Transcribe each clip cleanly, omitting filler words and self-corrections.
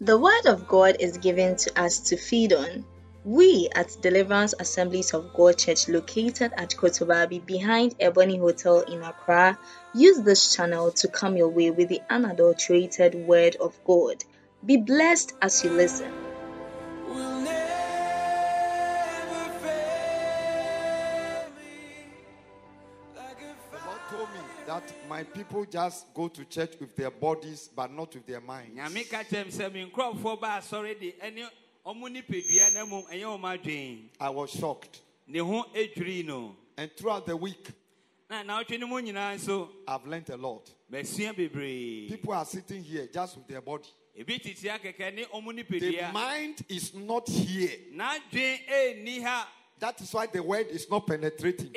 The Word of God is given to us to feed on. We at Deliverance Assemblies of God Church, located at Kotobabi behind Ebony Hotel in Accra, use this channel to come your way with the unadulterated Word of God. Be blessed as you listen. That my people just go to church with their bodies but not with their minds. I was shocked. And throughout the week, I've learned a lot. People are sitting here just with their body. The mind is not here. That is why the word is not penetrating.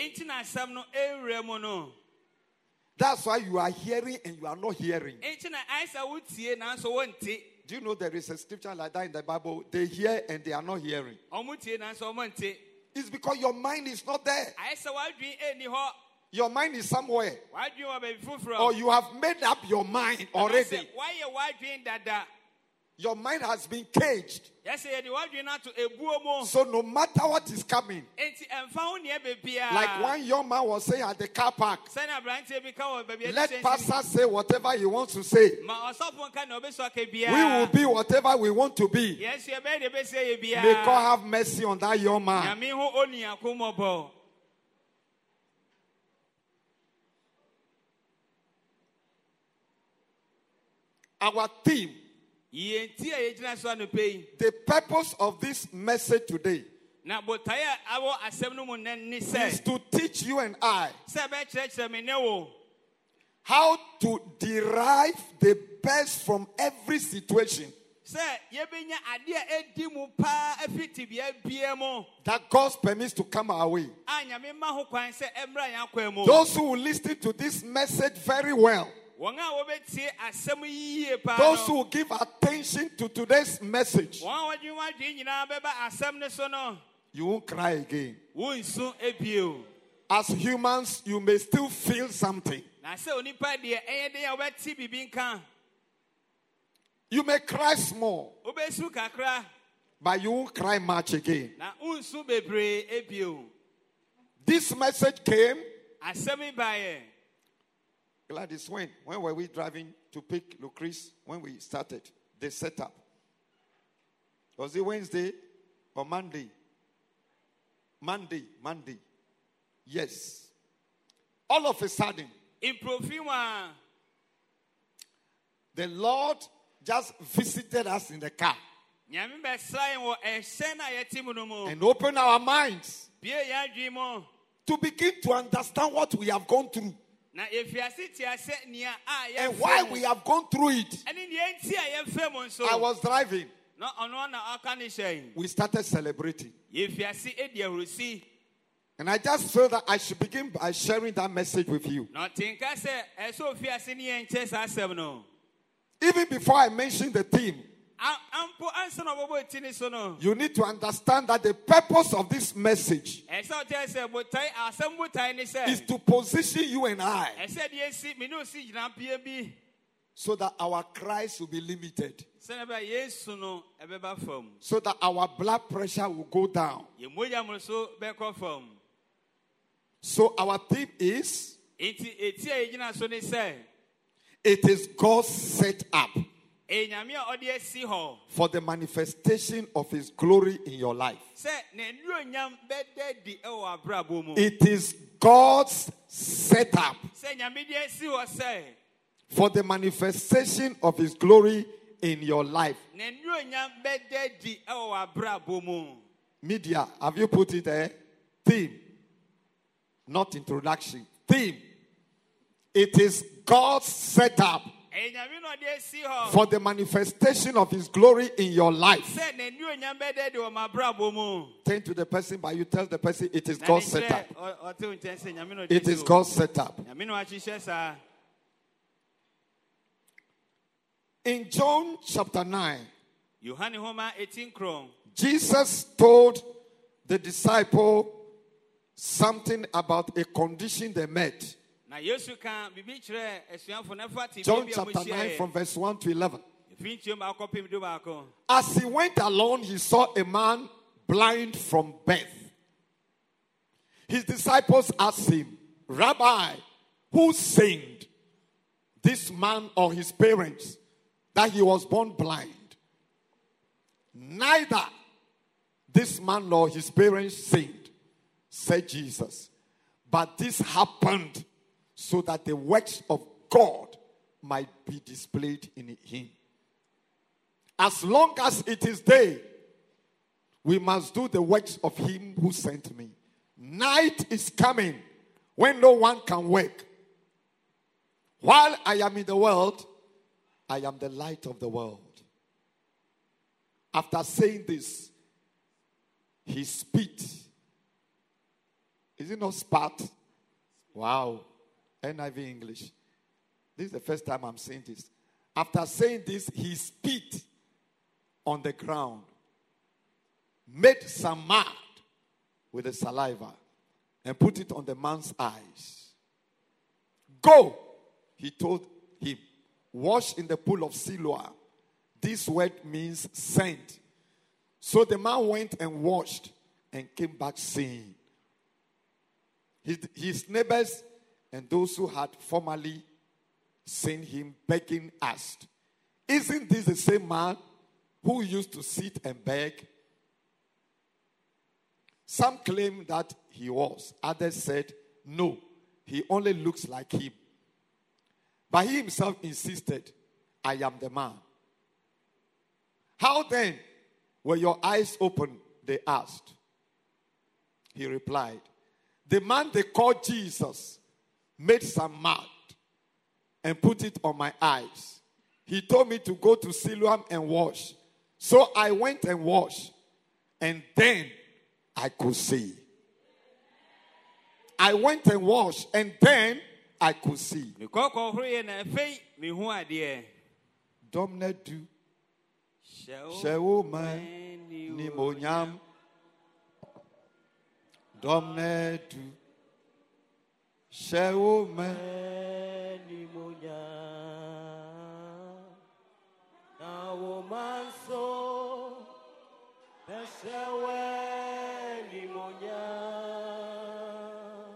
That's why you are hearing and you are not hearing. Do you know there is a scripture like that in the Bible? They hear and they are not hearing. It's because your mind is not there. Your mind is somewhere. Or you have made up your mind already. Your mind has been caged. So no matter what is coming, like one young man was saying at the car park, let pastor say whatever he wants to say. We will be whatever we want to be. May God have mercy on that young man. Our theme, the purpose of this message today is to teach you and I how to derive the best from every situation that God permits to come our way. Those who will listen to this message very well, those who give attention to today's message, you won't cry again. As humans, you may still feel something. You may cry small, but you won't cry much again. This message came. Gladys, when were we driving to pick Lucrece? When we started the setup? Was it Wednesday or Monday? Monday. Yes. All of a sudden, the Lord just visited us in the car and opened our minds to begin to understand what we have gone through. And why we have gone through it. I was driving. We started celebrating. And I just felt that I should begin by sharing that message with you. Even before I mention the theme, you need to understand that the purpose of this message is to position you and I so that our cries will be limited, so that our blood pressure will go down. So our theme is, it is God's set up for the manifestation of His glory in your life. It is God's setup for the manifestation of His glory in your life. Media, have you put it there? Theme, not introduction. Theme. It is God's setup for the manifestation of His glory in your life. Turn to the person, but you tell the person it is God's setup. It is God's setup. In John chapter 9, Jesus told the disciple something about a condition they met. John chapter 9 from verse 1 to 11. As he went along, he saw a man blind from birth. His disciples asked him, Rabbi, who sinned, this man or his parents, that he was born blind? Neither this man nor his parents sinned, said Jesus. But this happened so that the works of God might be displayed in him. As long as it is day, we must do the works of him who sent me. Night is coming when no one can work. While I am in the world, I am the light of the world. After saying this, he spit. Is it not spat? Wow. NIV English. This is the first time I'm saying this. After saying this, he spit on the ground, made some mud with the saliva, and put it on the man's eyes. Go, he told him, wash in the pool of Siloam. This word means sent. So the man went and washed and came back seeing. His neighbors and those who had formerly seen him begging asked, isn't this the same man who used to sit and beg? Some claimed that he was. Others said, no, he only looks like him. But he himself insisted, I am the man. How then were your eyes open? They asked. He replied, the man they called Jesus made some mud and put it on my eyes. He told me to go to Siloam and wash. So I went and washed, and then I could see. I went and washed, and then I could see. Domne du Shewuma Nimonyam Domne du Shewuma Nimonyam Nawomanso Shewe Nimonyam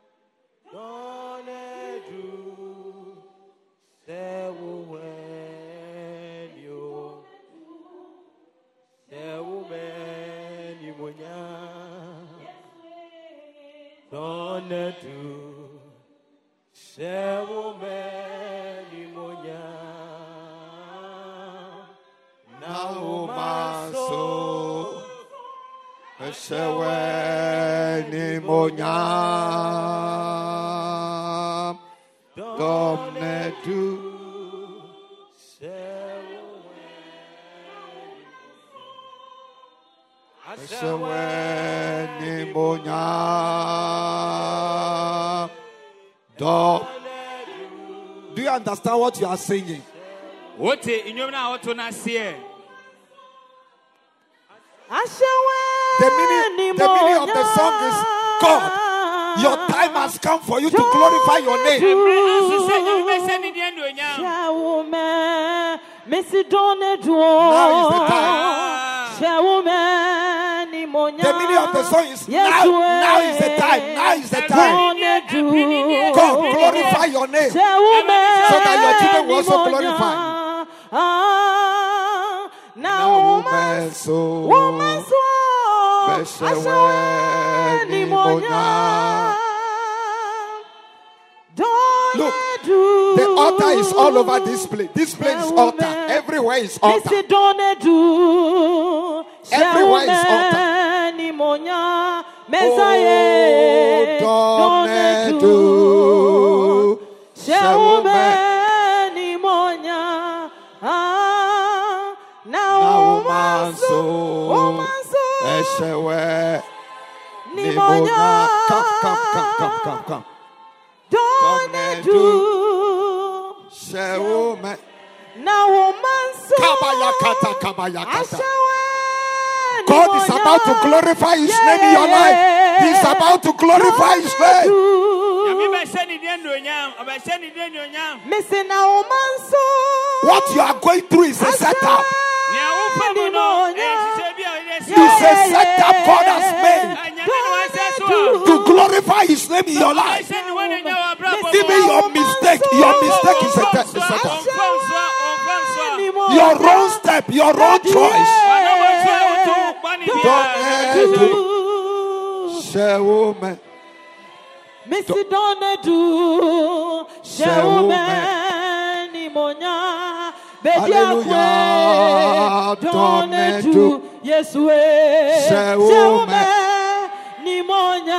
Domne du Shewuma Donne tu sewo meni monya na o maso sewo ni monya donne tu Do you understand what you are singing? The meaning of the song is, God, your time has come for you to glorify your name. Now is the time. The meaning of the song is, now is the time. Now is the time. God, glorify your name so that your children will also glorify. Now, look, the altar is all over this place. This place is altar. Everywhere is altar. Everywhere is altar. Come. Don't do. God is about to glorify his name in your life. He's about to glorify his name. What you are going through is a setup. It's a setup God has made to glorify His name in your life. Even your mistake is a setup. Your wrong step, your wrong choice. Missy Donadu, Showman, Nimonya, Bedia, Donadu, yes, way, Showman, Nimonya,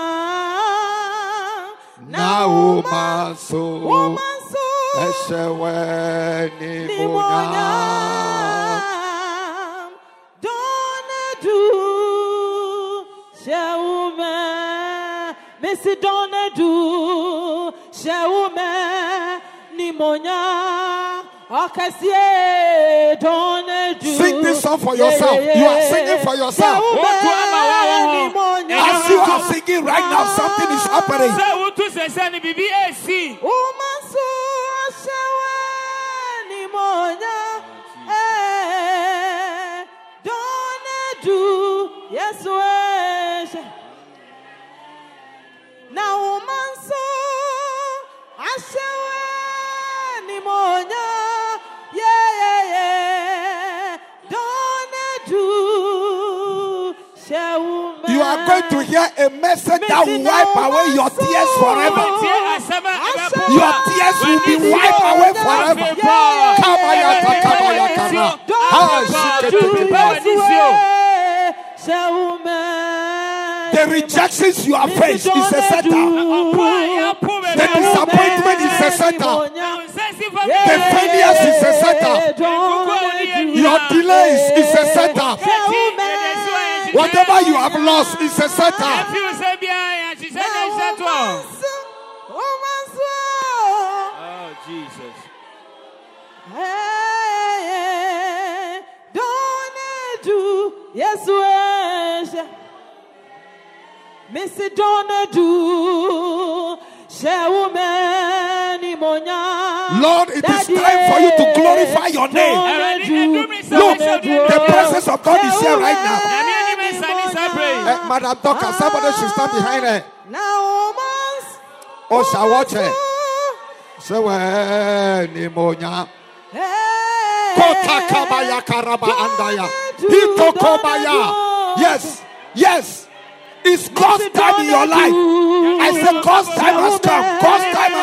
now, Maso, Nimonya, Donadu, Showman. Missy Donadu, Shawume, Nimonya, Okasie, Donadu. Sing this song for yourself. You are singing for yourself. As you are singing right now, something is happening. Donadu, yes, now, Manso, Ashawa, Nimonya, yeah, Donadu, Shawuma. You are going to hear a message that will wipe away your tears forever. Your tears will be wiped away forever. The rejections you have faced is a setup. The disappointment is a setup. The failures is a setup. Your delays is a setup. Whatever you have lost is a setup. Oh, Jesus. Don't do, yes, Missy Donadu, Lord, it is time for you to glorify your name. Look, the presence of God is here right now. Madam Doka, somebody should stand behind her. Oh, shall watch her. So, Nimonya. Kotakabaya Karaba Andaya. Hitokobaya. Yes, yes. It's God's time in your life. I said God's time has come. God's time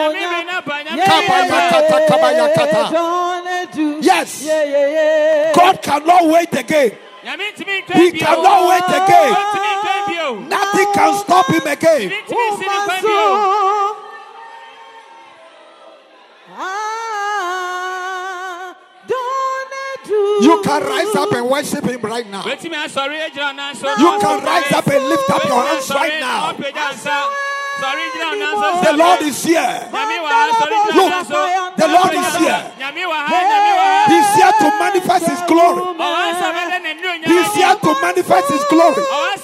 has come. Yes. God cannot wait again. He cannot wait again. Nothing can stop him again. You can rise up and worship him right now. You can rise up and lift up your hands right now. The Lord is here. Look, the Lord is here. He's here to manifest His glory. He's here to manifest His glory.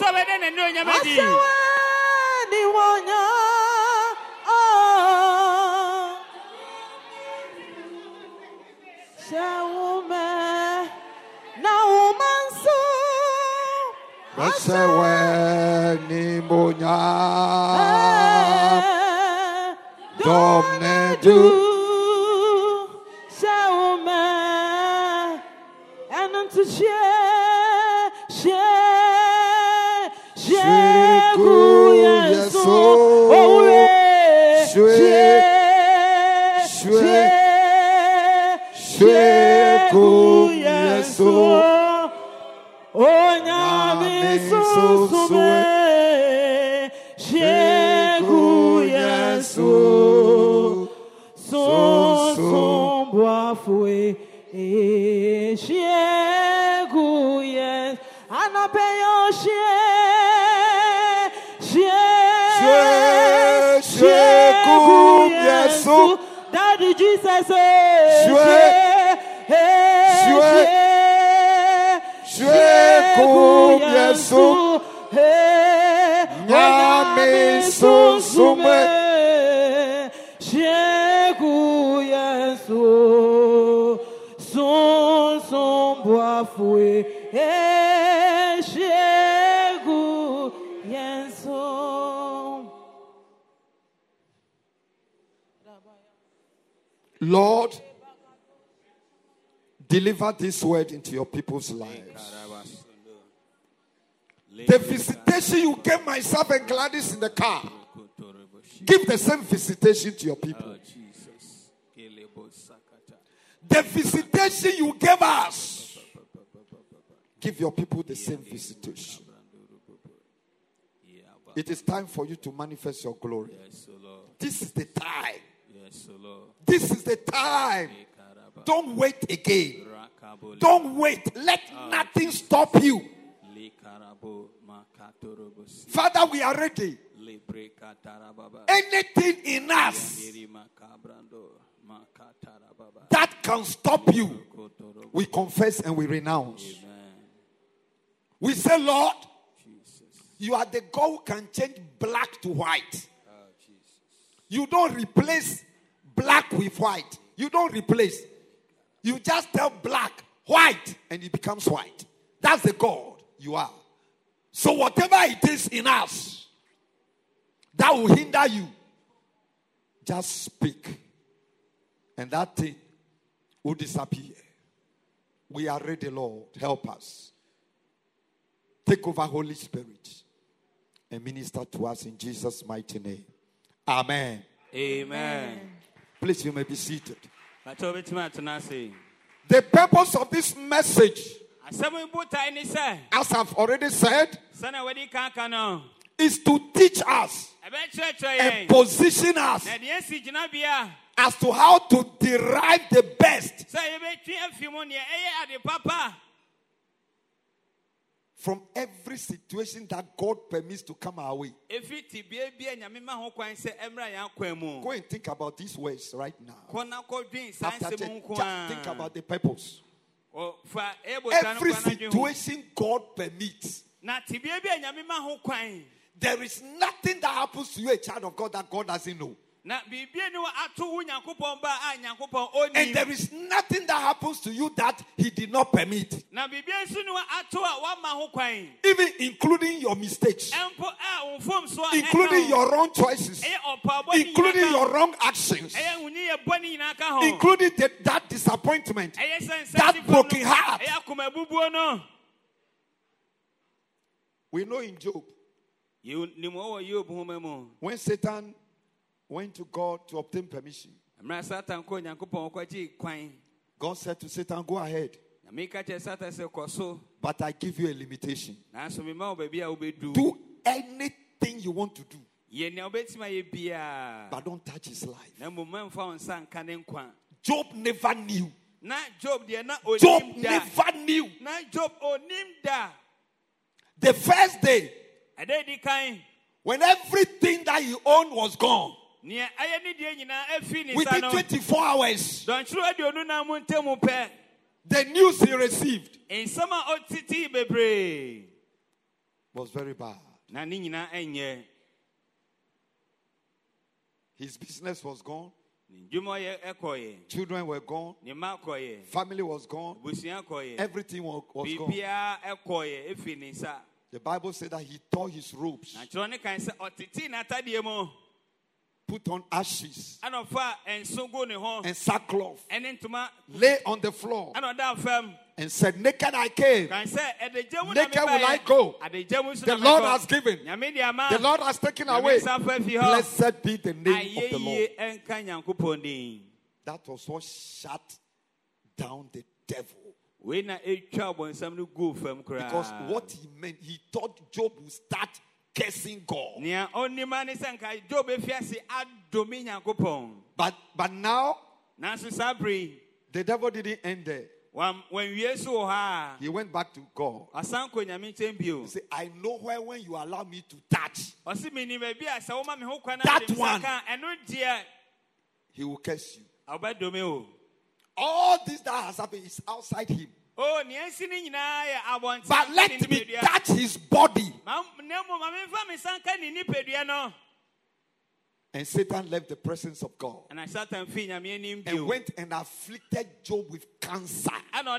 Daddy Jesus, Fue Eshegu Yenso. Lord, deliver this word into your people's lives. The visitation you gave myself and Gladys in the car, give the same visitation to your people. The visitation you gave us, give your people the same visitation. It is time for you to manifest your glory. This is the time. This is the time. Don't wait again. Don't wait. Let nothing stop you. Father, we are ready. Anything in us that can stop you, we confess and we renounce. We say, Lord, you are the God who can change black to white. You don't replace black with white. You don't replace. You just tell black, white, and it becomes white. That's the God you are. So whatever it is in us that will hinder you, just speak. And that thing will disappear. We are ready, Lord. Help us. Take over, Holy Spirit, and minister to us in Jesus' mighty name. Amen. Amen. Please, you may be seated. The purpose of this message, as I've already said, is to teach us and position us as to how to derive the best from every situation that God permits to come our way. Go and think about these words right now. After just think about the purpose. Every situation God permits. There is nothing that happens to you, a child of God, that God doesn't know. And there is nothing that happens to you that He did not permit. Even including your mistakes, including your wrong choices, including your wrong actions, including that disappointment, that broken heart. We know in Job, when Satan went to God to obtain permission, God said to Satan, go ahead, but I give you a limitation. Do anything you want to do, but don't touch his life. Job never knew. Job never knew. The first day, when everything that he owned was gone, within 24 hours, the news he received was very bad. His business was gone. Children were gone. Family was gone. Everything was gone. The Bible said that he tore his robes, put on ashes and sackcloth, lay on the floor, and said, naked I came, naked will I go. The Lord has given, the Lord has taken away. Blessed be the name of the Lord. That was what shut down the devil. Because what he meant, he thought Job would start cursing God. But now, the devil didn't end there. He went back to God. He said, I know when you allow me to touch that one, he will curse you. All this that has happened is outside him. But let me touch his body. And Satan left the presence of God and went and afflicted Job with cancer. From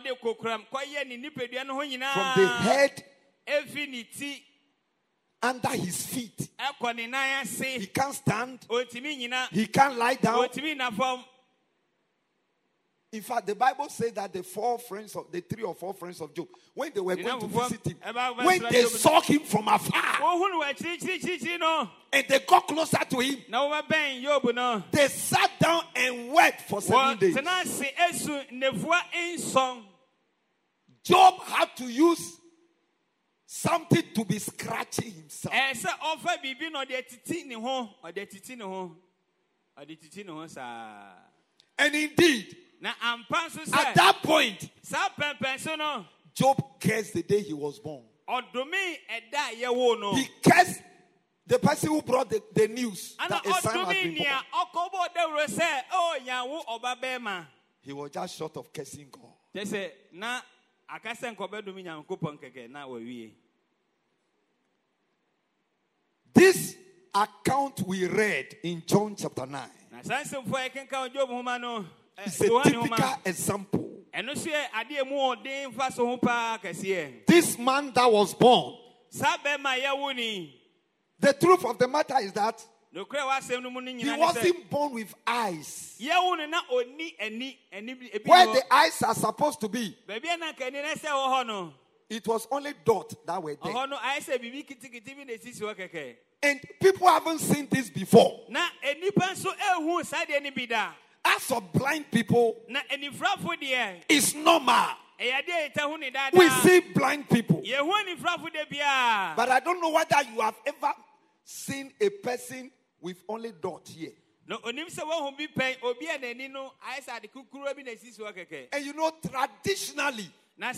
the head under his feet. He can't stand. He can't lie down. In fact, the Bible says that the 3 or 4 friends of Job, when they were going to visit him, when they saw him from afar, and they got closer to him, they sat down and wept for 7 days. Job had to use something to be scratching himself. And indeed, at that point, Job cursed the day he was born. He cursed the person who brought the news that a son has been born. He was just short of cursing God. This account we read in John chapter 9 is a typical example. This man that was born, the truth of the matter is that he wasn't born with eyes. Where the eyes are supposed to be, it was only dots that were there. And people haven't seen this before. As of blind people, it's normal. We see blind people. But I don't know whether you have ever seen a person with only dots here. And you know, traditionally,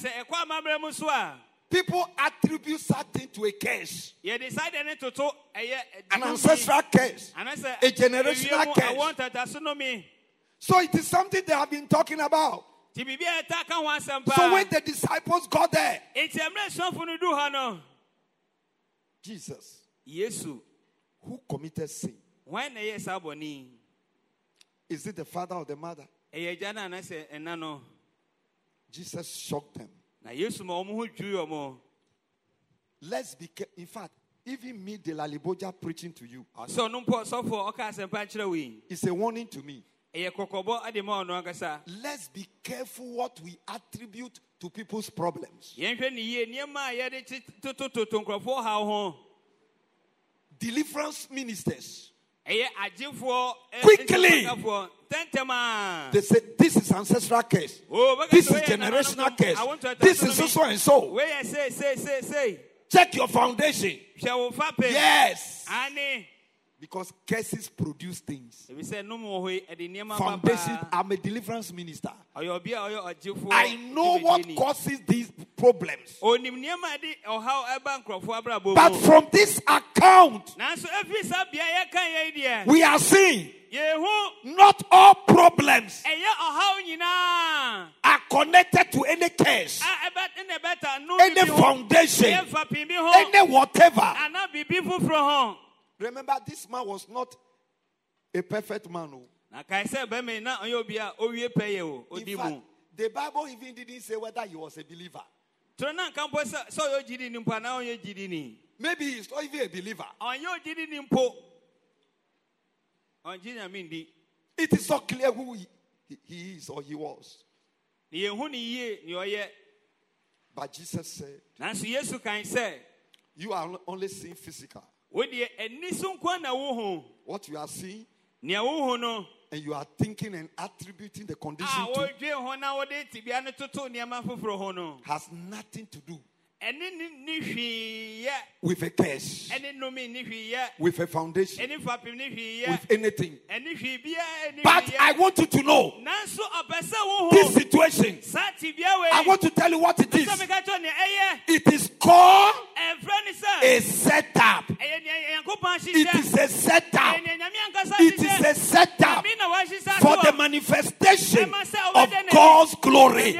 people attribute something to a curse. An ancestral curse. A generational curse. So it is something they have been talking about. So when the disciples got there, Jesus, who committed sin? Is it the father or the mother? Jesus shocked them. Let's be careful. In fact, even me, the Laliboja, preaching to you, it's a warning to me. Let's be careful what we attribute to people's problems. Deliverance ministers, quickly, they say, this is ancestral case. This is generational case. This is so and so. Check your foundation. Yes. Because curses produce things. Foundation, I'm a deliverance minister. I know what causes these problems. But from this account, we are seeing not all problems are connected to any curse, any foundation, any whatever. Remember, this man was not a perfect man. In fact, the Bible even didn't say whether he was a believer. Maybe he's not even a believer. It is so clear who he is or he was. But Jesus said, you are only seeing physical. What you are seeing, and you are thinking and attributing the condition to, has nothing to do with a curse, with a foundation, with anything. But I want you to know this situation. I want to tell you what it is. It is called a setup. It is a setup. It is a setup for the manifestation of God's glory.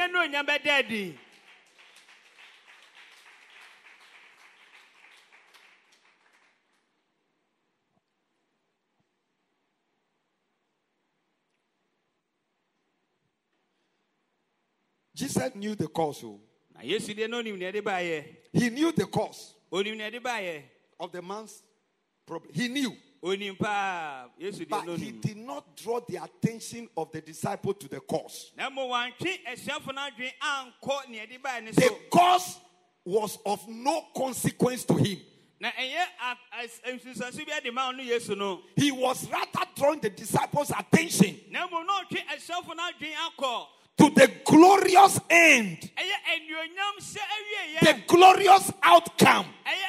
Jesus knew the cause. He knew the cause of the man's problem. He knew. But he did not draw the attention of the disciple to the cause. The cause was of no consequence to him. He was rather drawing the disciples' attention to the glorious end, the glorious outcome.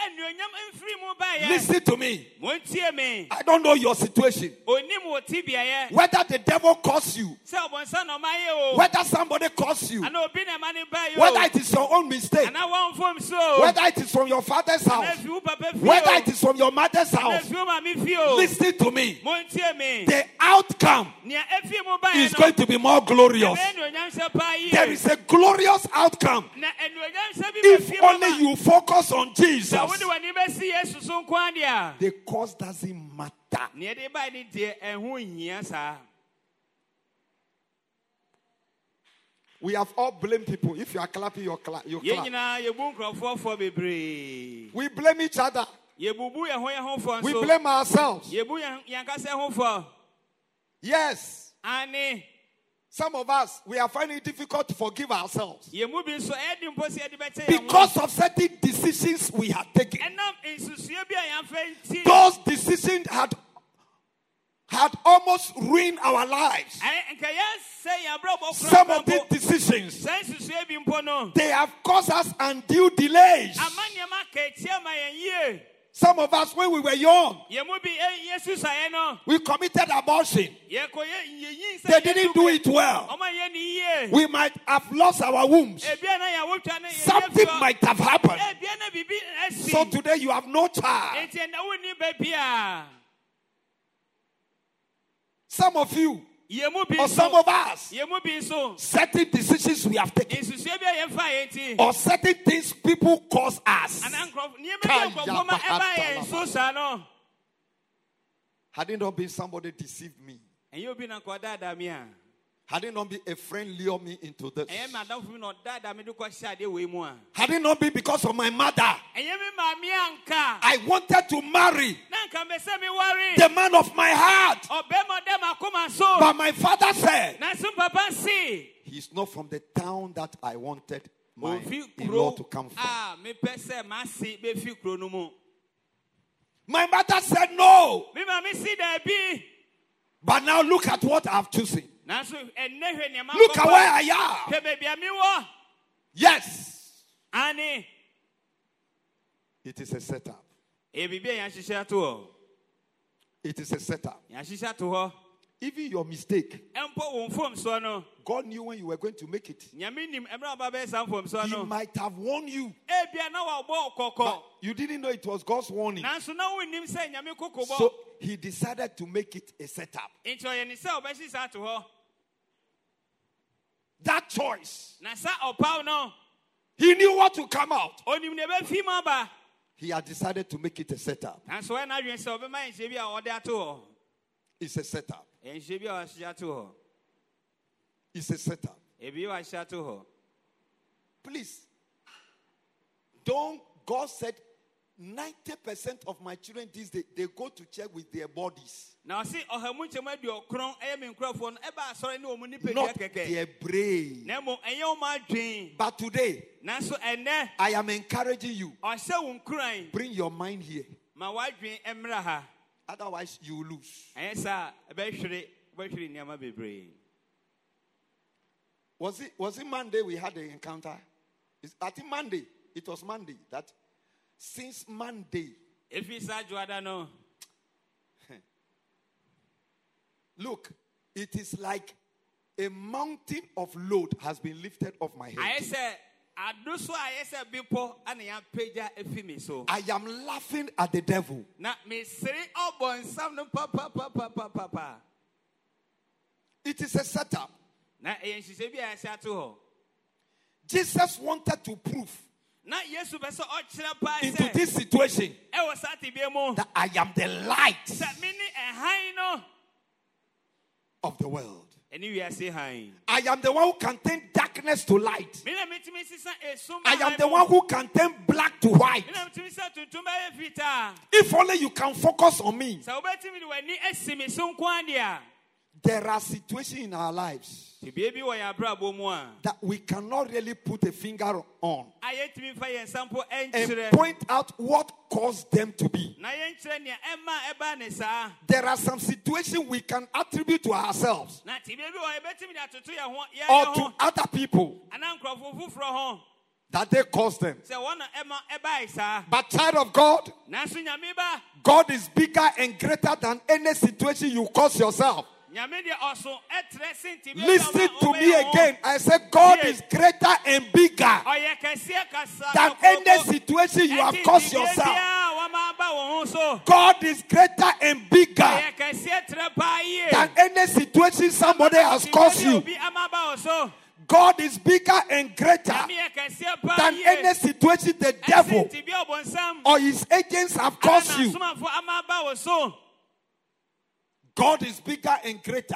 Listen to me. I don't know your situation. Whether the devil calls you, whether somebody calls you, whether it is your own mistake, whether it is from your father's house, whether it is from your mother's house. Listen to me. The outcome is going to be more glorious. There is a glorious outcome if only you focus on Jesus. The cause doesn't matter. We have all blamed people. If you are clapping, you clap. We blame each other. We blame ourselves. Yes. Some of us, we are finding it difficult to forgive ourselves because of certain decisions we had taken. Those decisions had almost ruined our lives. Some of these decisions, they have caused us undue delays. Some of us, when we were young, we committed abortion. They didn't do it well. We might have lost our wombs. Something might have happened. So today you have no child. Some of you, or some of us, certain decisions we have taken, or certain things people cause us. Had it not been somebody deceived me, had it not been a friend lure me into this, had it not been because of my mother, I wanted to marry the man of my heart, but my father said he's not from the town that I wanted my in-law to come from. My mother said no, but now look at what I've chosen. Look at where I am. Yes. It is a setup. It is a setup. Even your mistake, God knew when you were going to make it. He might have warned you, but you didn't know it was God's warning. So he decided to make it a setup. That choice, he knew what to come out. He had decided to make it a setup. It's a setup. It's a setup. Please, don't. God said 90% of my children these days, they go to church with their bodies. Not their brain. But today, I am encouraging you. Bring your mind here. Otherwise, you will lose. Was it Monday we had the encounter? I think Monday. It was Monday that since Monday. Look, it is like a mountain of load has been lifted off my head. I am laughing at the devil. It is a setup. Jesus wanted to prove into this situation that I am the light of the world. I am the one who can turn darkness to light. I am the one who can turn black to white. If only you can focus on me. There are situations in our lives that we cannot really put a finger on and point out what caused them to be. There are some situations we can attribute to ourselves or to other people that they caused them. But child of God, God is bigger and greater than any situation you cause yourself. Listen to me again. I said God is greater and bigger than any situation you have caused yourself. God is greater and bigger than any situation somebody has caused you. God is bigger and greater than any situation the devil or his agents have caused you. God is bigger and greater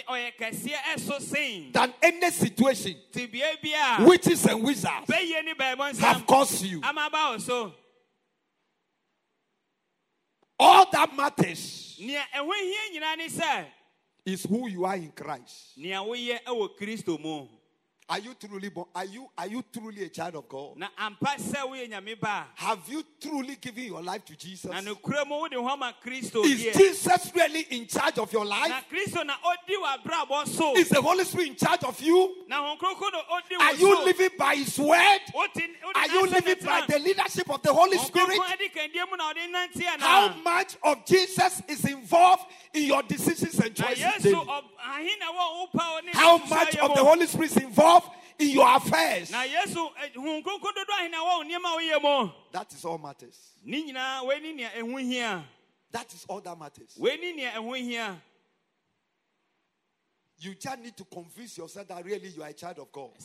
than any situation witches and wizards have caused you. All that matters is who you are in Christ. Are you truly born? Are you truly a child of God? Have you truly given your life to Jesus? Is Jesus really in charge of your life? Is the Holy Spirit in charge of you? Are you living by His word? Are you living by the leadership of the Holy Spirit? How much of Jesus is involved in your decisions and choices daily? How much of the Holy Spirit is involved in your affairs? That is all matters. That is all that matters. You just need to convince yourself that really you are a child of God.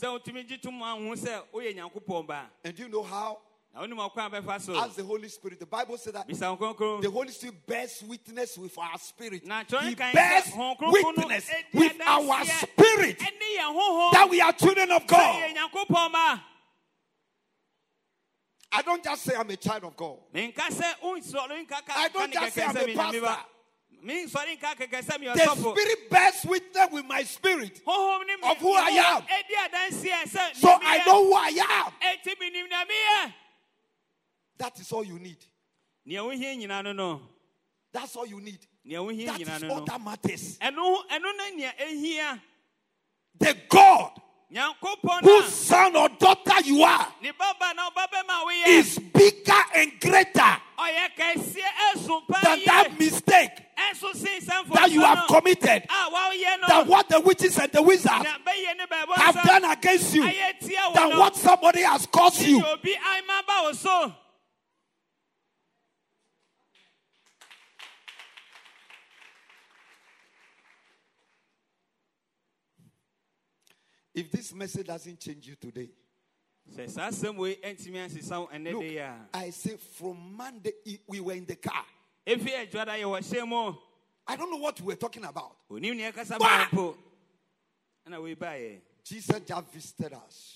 And do you know how? As the Holy Spirit, the Bible says that the Holy Spirit bears witness with our spirit. He bears witness with our spirit that we are children of God. I don't just say I'm a child of God. I don't just say I'm a pastor. The Spirit bears witness with my spirit of who I am. So I know who I am. That is all you need. That's all you need. That is all that matters. The God whose son or daughter you are is bigger and greater than that mistake that you have committed, than what the witches and the wizards have done against you, than what somebody has caused you. If this message doesn't change you today, look, I say from Monday we were in the car. I don't know what we were talking about. Jesus just visited us.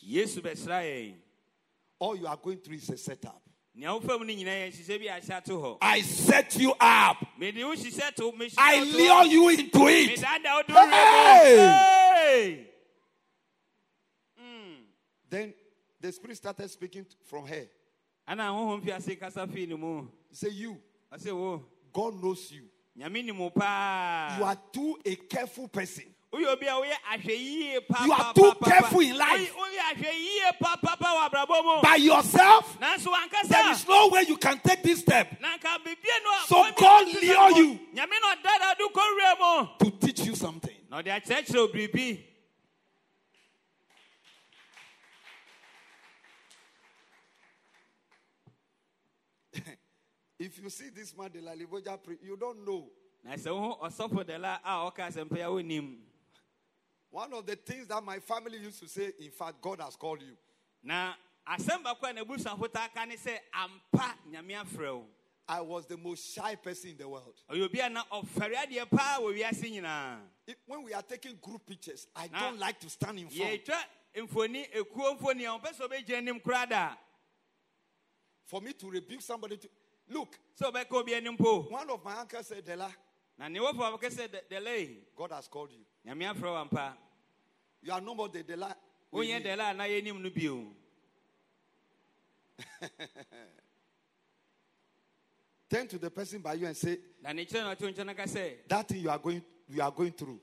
All you are going through is a setup. I set you up. I lure you into it. Hey! Then the Spirit started speaking from her. He said, you. God knows you. You are too a careful person. You are too careful in life. By yourself, there is no way you can take this step. So God lure you to teach you something. If you see this man, you don't know. One of the things that my family used to say, in fact, God has called you. I was the most shy person in the world. When we are taking group pictures, I don't like to stand in front. For me to rebuke somebody to look. One of my uncles said, Dela, God has called you. You are no more the Dela. Turn to the person by you and say, that thing you are going through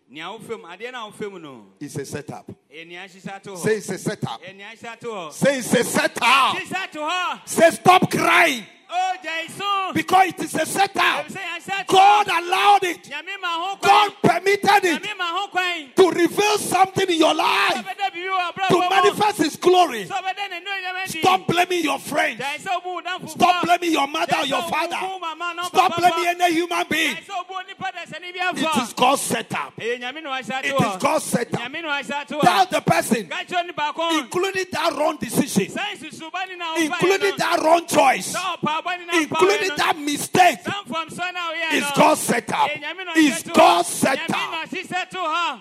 is a setup. Say it's a setup. Say it's a setup. Say stop crying. Because it is a setup. God allowed it. God permitted it to reveal something in your life, to manifest His glory. Stop blaming your friends. Stop blaming your mother or your father. Stop blaming any human being. It is God's setup. It is God's setup. Tell the person, including that wrong decision, including that wrong choice, including that mistake, is God's setup. Is God's setup.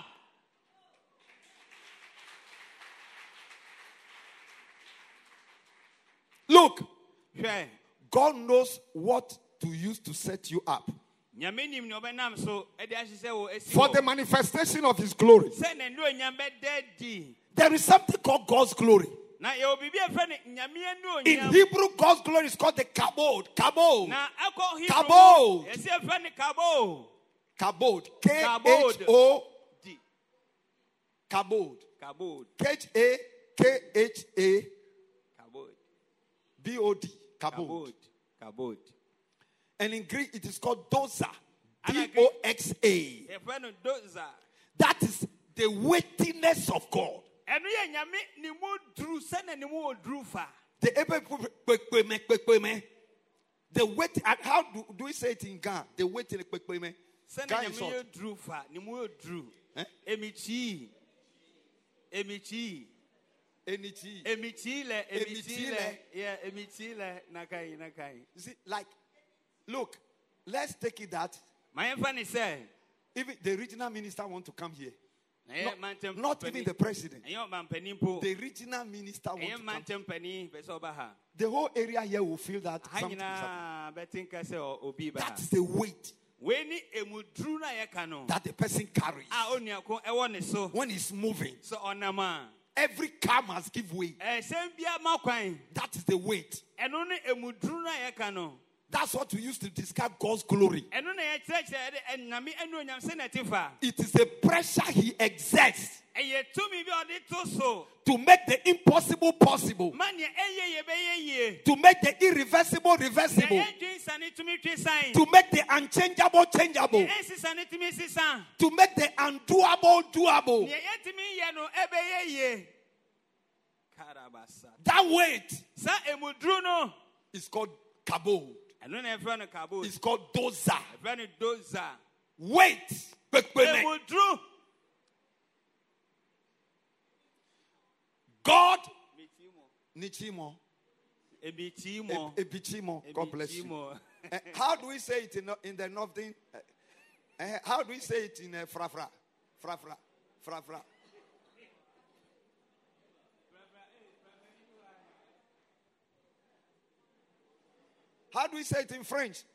Look, God knows what to use to set you up for the manifestation of His glory. There is something called God's glory. In Hebrew, God's glory is called the kabod. Kabod. Kabod. K-H-O-D. Kabod. K-H-A-K-H-A. B-O-D. Kabod. And in Greek, it is called doxa. D-O-X-A. That is the weightiness of God. The weight, how do we say it in Ghana? The weight in the Ghana is what? See, like, look, let's take it that even the regional minister want to come here. Not even the president. The regional minister want to come. The whole area here will feel that something is happening. That is the weight that the person carries when he's moving. Every car must give way. That is the weight. That's what we used to describe God's glory. It is the pressure He exerts to make the impossible possible, to make the irreversible reversible, to make the unchangeable changeable, to make the undoable doable. That weight is called kabod. It's called doxa. Wait. God. Nichimo. Ebichimo. God bless you. How do we say it in the northern? How do we say it in frafra? Frafra. How do we say it in French?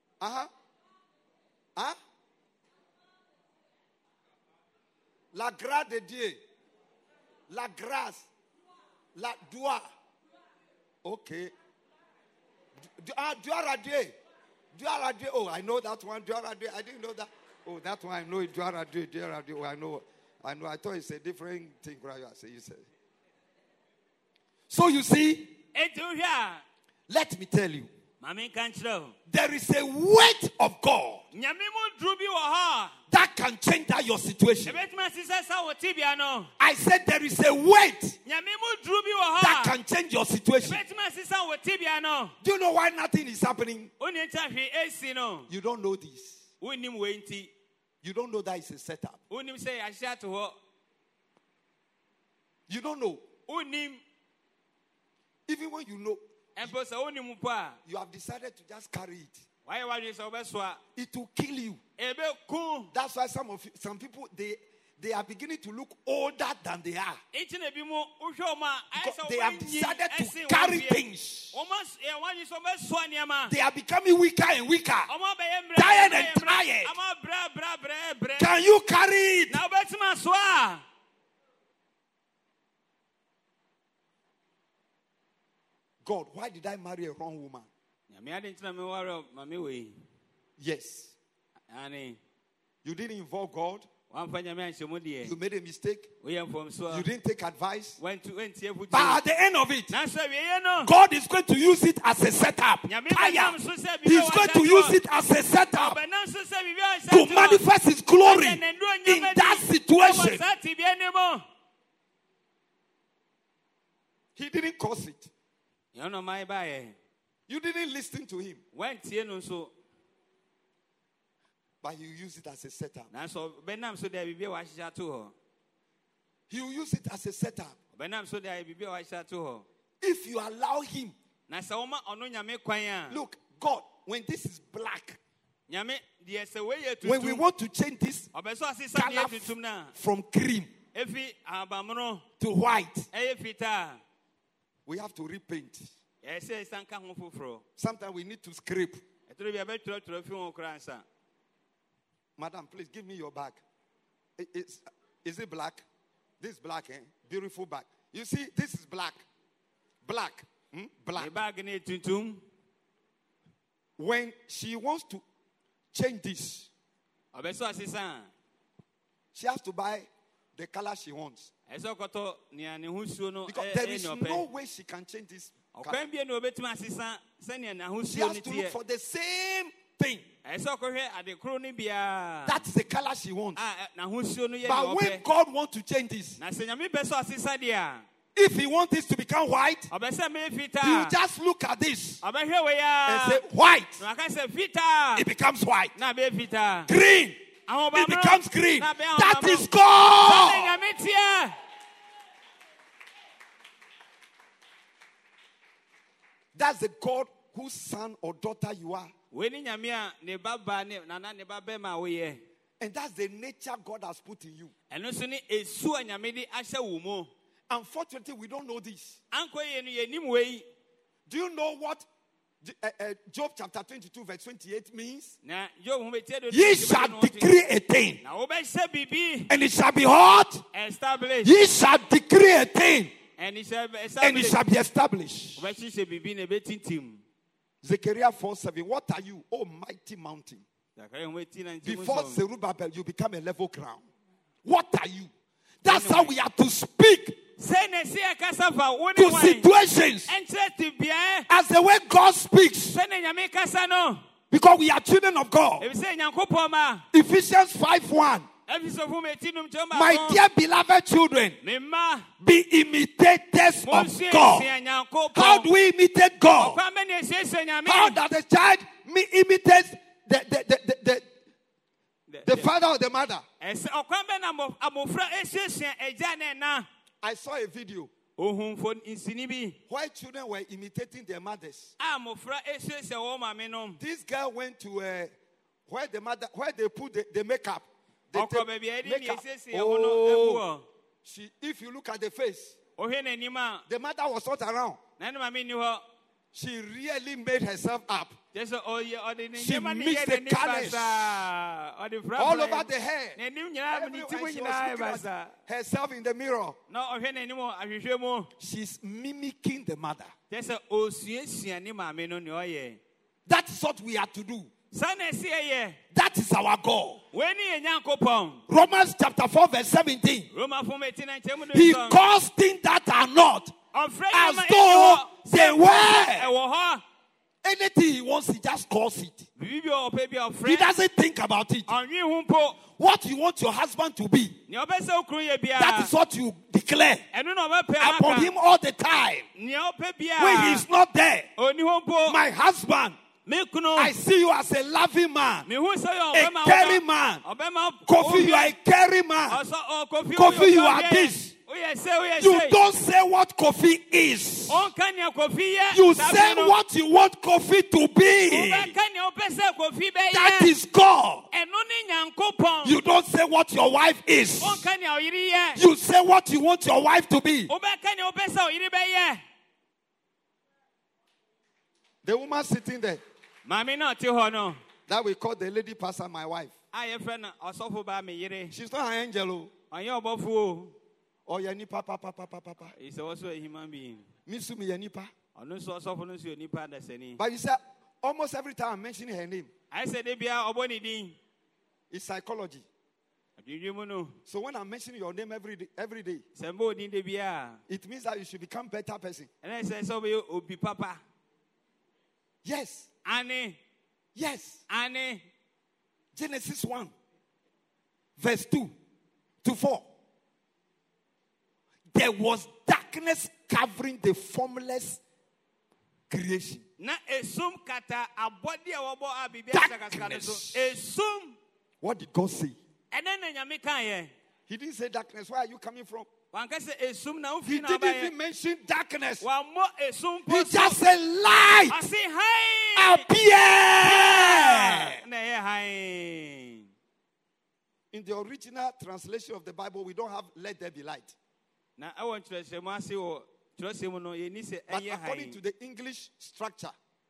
La grâce de Dieu. La grâce. La doigt. Okay. Gloire à Dieu. Gloire à Dieu. Oh, I know that one. Gloire à Dieu. I didn't know that. Oh, that one I know it. Gloire à Dieu. Gloire à Dieu. Oh, I know. I thought it's a different thing. You said. So you see, let me tell you. There is a weight of God that can change that your situation. I said there is a weight that can change your situation. Do you know why nothing is happening? You don't know this. You don't know that it's a setup. You don't know. Even when you know, you have decided to just carry it. it will kill you. That's why some people they are beginning to look older than they are. Because they have decided to carry things. They are becoming weaker and weaker. Tired and tired. Can you carry it? God, why did I marry a wrong woman? Yes. You didn't involve God. You made a mistake. You didn't take advice. But at the end of it, God is going to use it as a setup. He's going to use it as a setup to manifest His glory in that situation. He didn't cause it. You didn't listen to Him. But you use it as a setup. He will use it as a setup. If you allow Him. Look, God, when this is black, when we want to change this color from cream to white, we have to repaint. Sometimes we need to scrape. Madam, please give me your bag. Is it black? This is black, eh? Beautiful bag. You see, this is black. Black. Black. When she wants to change this, she has to buy the color she wants. Because there is no way she can change this color. She has to look for the same thing. That's the color she wants. But when God wants to change this, if He wants this to become white, He will just look at this and say, white. It becomes white. Green. It becomes green. That is God. That's the God whose son or daughter you are. And that's the nature God has put in you. Unfortunately, we don't know this. Do you know what Job chapter 22 verse 28 means? Ye shall decree a thing, and it shall be hot. Ye shall decree a thing, and it shall be established. Zechariah 4:7. What are you, O mighty mountain? Before Zerubbabel, you become a level ground. What are you? That's how we have to speak to situations as the way God speaks. Because we are children of God. Ephesians 5:1. My dear beloved children, be imitators of God. How do we imitate God? How does a child imitate the father or the mother? I saw a video where children were imitating their mothers. This girl went to where they put the makeup. If you look at the face, the mother was not around. She really made herself up. She mixed the colors all over the hair. Everywhere she was looking at herself in the mirror. She's mimicking the mother. That is what we have to do. That is our goal. Romans chapter 4 verse 17. He calls things that are not as though they were. Anything he wants, he just calls it. He doesn't think about it. What you want your husband to be, that is what you declare upon him all the time. When he is not there, my husband, I see you as a loving man, a caring man. Kofi, you are a caring man. Kofi, you are this. You don't say what coffee is. You say what you want coffee to be. That is God. You don't say what your wife is. You say what you want your wife to be. The woman sitting there, that we call the lady pastor my wife. She's not an angel. Oh, Yanipa, papa. He's also a human being. Misumi Yanipa. But But you say almost every time I'm mentioning her name, I said, it's psychology. So when I'm mentioning your name every day, it means that you should become a better person. And I said, so will be Papa. Yes. Annie. Yes. Annie. Genesis 1, verse 2 to 4. There was darkness covering the formless creation. Darkness. What did God say? He didn't say darkness. Where are you coming from? He didn't even mention darkness. He just said light appear. In the original translation of the Bible, we don't have let there be light. But according to the English structure,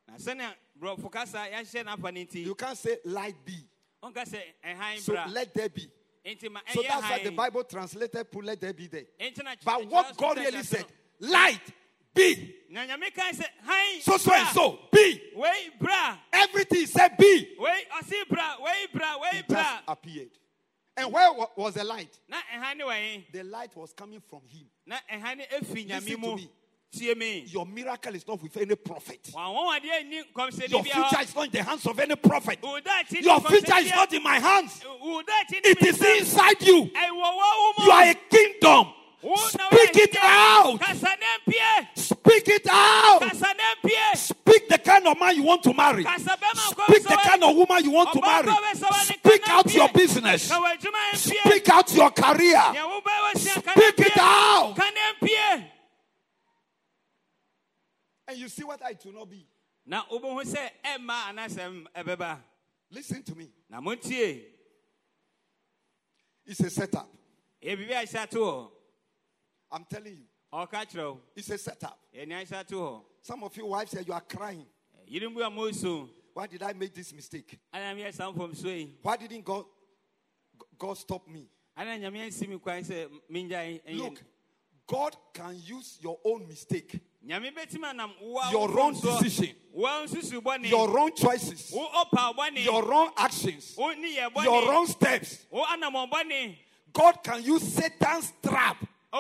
you can't say light be. So let there be. So that's why the Bible translated put let there be there. But what God really said, light be. So and so be. Everything he said be. It just appeared. And where was the light? The light was coming from him. Listen to me. Your miracle is not with any prophet. Your future is not in the hands of any prophet. Your future is not in my hands. It is inside you. You are a kingdom. Speak it out. Speak it out. Speak the kind of man you want to marry. Speak the kind of woman you want to marry. Speak out your business. Speak out your career. Speak it out. And you see what I do not be. Listen to me. It's a setup. I'm telling you. It's a setup. Some of you wives say you are crying. Why did I make this mistake? Why didn't God stop me? Look, God can use your own mistake, your wrong decision, your wrong choices, your wrong actions, your wrong steps. God can use Satan's trap.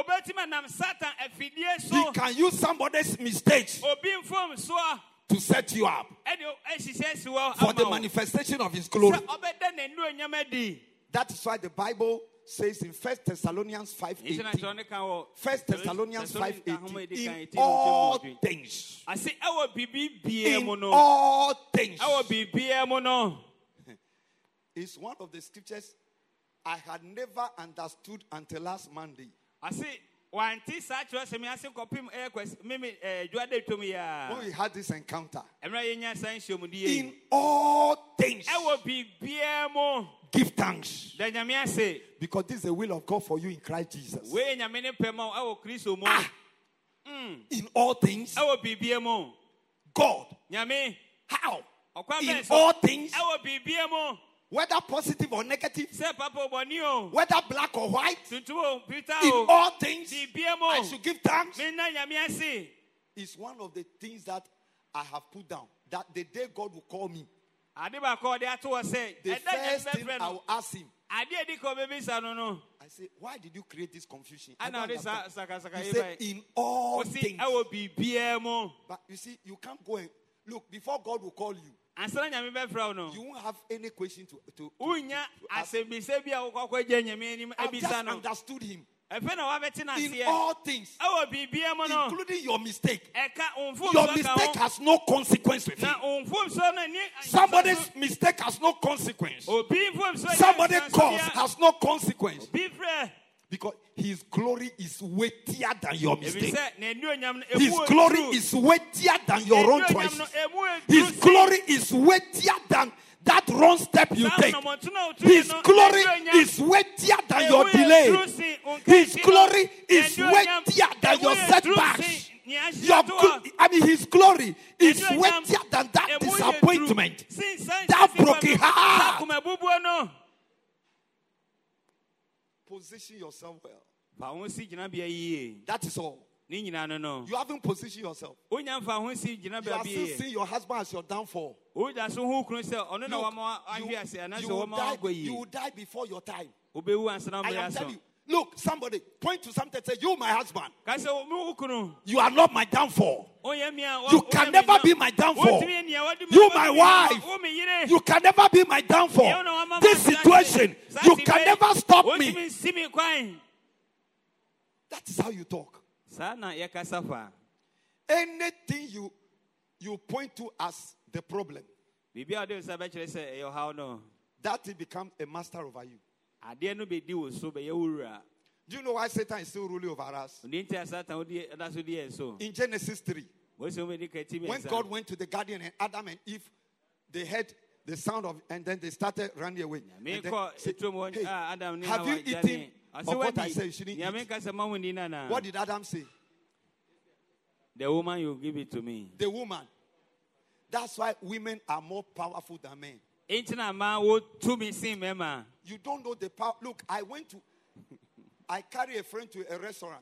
He can use somebody's mistakes to set you up for the manifestation of his glory. That is why the Bible says in 1 Thessalonians 5:18. 1 Thessalonians 5:18. In all things. In all things. It's one of the scriptures I had never understood until last Monday. When we had this encounter, in all things, give thanks, because this is the will of God for you in Christ Jesus. In all things, God, how? In all things, whether positive or negative, whether black or white, in all things, I should give thanks. It's one of the things that I have put down. That the day God will call me, the first thing I will ask him, I say, why did you create this confusion? He said, in all things. But you see, you can't go and look, before God will call you, you won't have any question to ask. I've just understood him. In all things, including your mistake. Your mistake has no consequence with him. Somebody's mistake has no consequence. Somebody's cause has no consequence. Because his glory is weightier than your mistake. His glory is weightier than your own choice. His glory is weightier than that wrong step you take. His glory is weightier than your delay. His glory is weightier than your setbacks. His glory is weightier than that disappointment, that broken heart. Position yourself well. That is all. You haven't positioned yourself. You are still seeing your husband as your downfall. Look, you will die before your time. I am telling you. Look, somebody point to something and say, you my husband. You are not my downfall. You can never be my downfall. You my wife. You can never be my downfall. This situation, you can never stop me. That is how you talk. Anything you point to as the problem, that will become a master over you. Do you know why Satan is still ruling over us? In Genesis 3, when God went to the garden and Adam and Eve, they heard the sound of, and then they started running away. Then said, hey, have you eaten of what I said you shouldn't eat? What did Adam say? The woman, you give it to me. The woman. That's why women are more powerful than men. You don't know the power. Look, I carry a friend to a restaurant.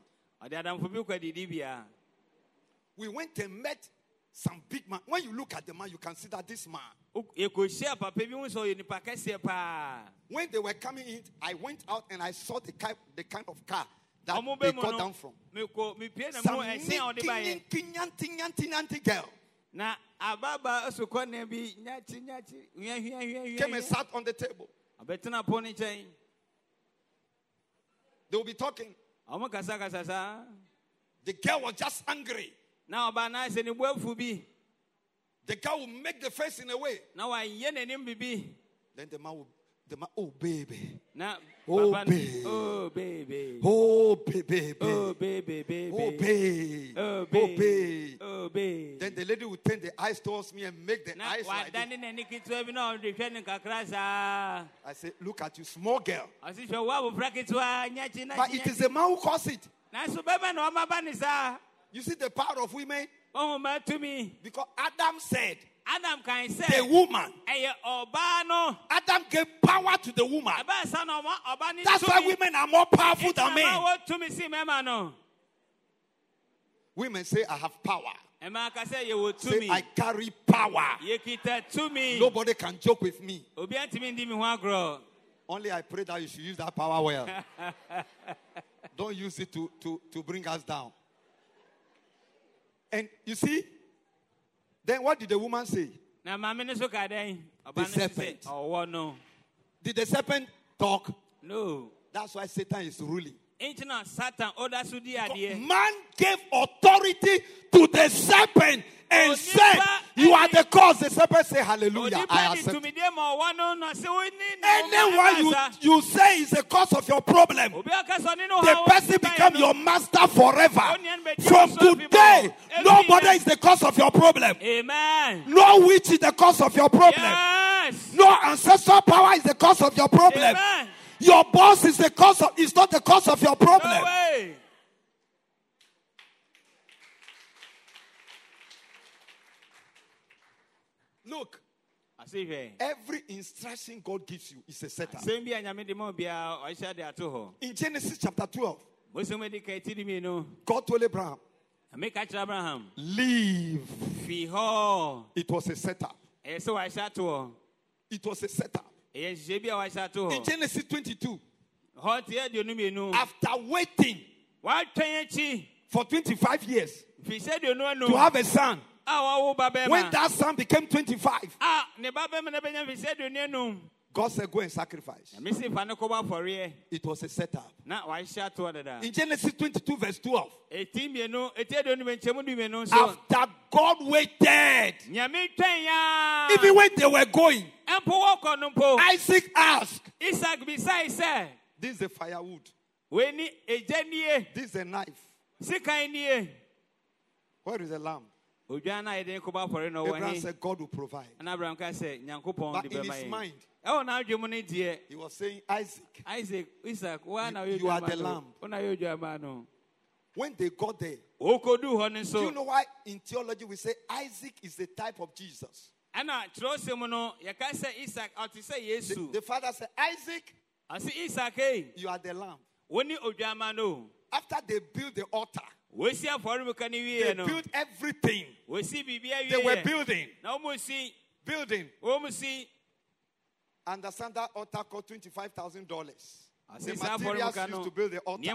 We went and met some big man. When you look at the man, you can see that this man. When they were coming in, I went out and I saw the kind of car that they got down from. Some kinyanti girl. Came and sat on the table. They will be talking. The girl was just angry. The girl will make the face in a way. Then the man, oh baby. Oh baby. Oh baby. Oh baby. Oh baby. Oh baby. Oh baby. Oh baby. Then the lady will turn the eyes towards me and make the eyes like this. I say, look at you, small girl. But it is a man who caused it. You see the power of women? Because Adam said, the woman. Adam gave power to the woman. That's why women are more powerful than men. Women say, I have power. Say, I carry power. Nobody can joke with me. Only I pray that you should use that power well. Don't use it to bring us down. And you see, then what did the woman say? The serpent. Did the serpent talk? No. That's why Satan is ruling. Man gave authority to the serpent and said, you are the cause. The serpent said, hallelujah, I accept. Anyone you say is the cause of your problem, the person become your master forever. From today, nobody is the cause of your problem. Amen. No witch is the cause of your problem. Yes. No ancestral power is the cause of your problem. Amen. Your boss is not the cause of your problem. No way. Look, every instruction God gives you is a setup. In Genesis chapter 12, God told Abraham, leave. It was a setup. It was a setup. In Genesis 22, after waiting for 25 years to have a son, when that son became 25, God said, go and sacrifice. It was a setup. In Genesis 22 verse 12, after God waited, even when they were going, Isaac asked, this is the firewood. This is a knife. Where is the lamb? Abraham said, God will provide. But in his mind, he was saying, Isaac, you are the lamb. When they got there, do you know why in theology we say Isaac is the type of Jesus? The father said, Isaac, you are the lamb. After they built the altar, they built everything. They were building. Understand that altar cost $25,000. The materials used to build the altar.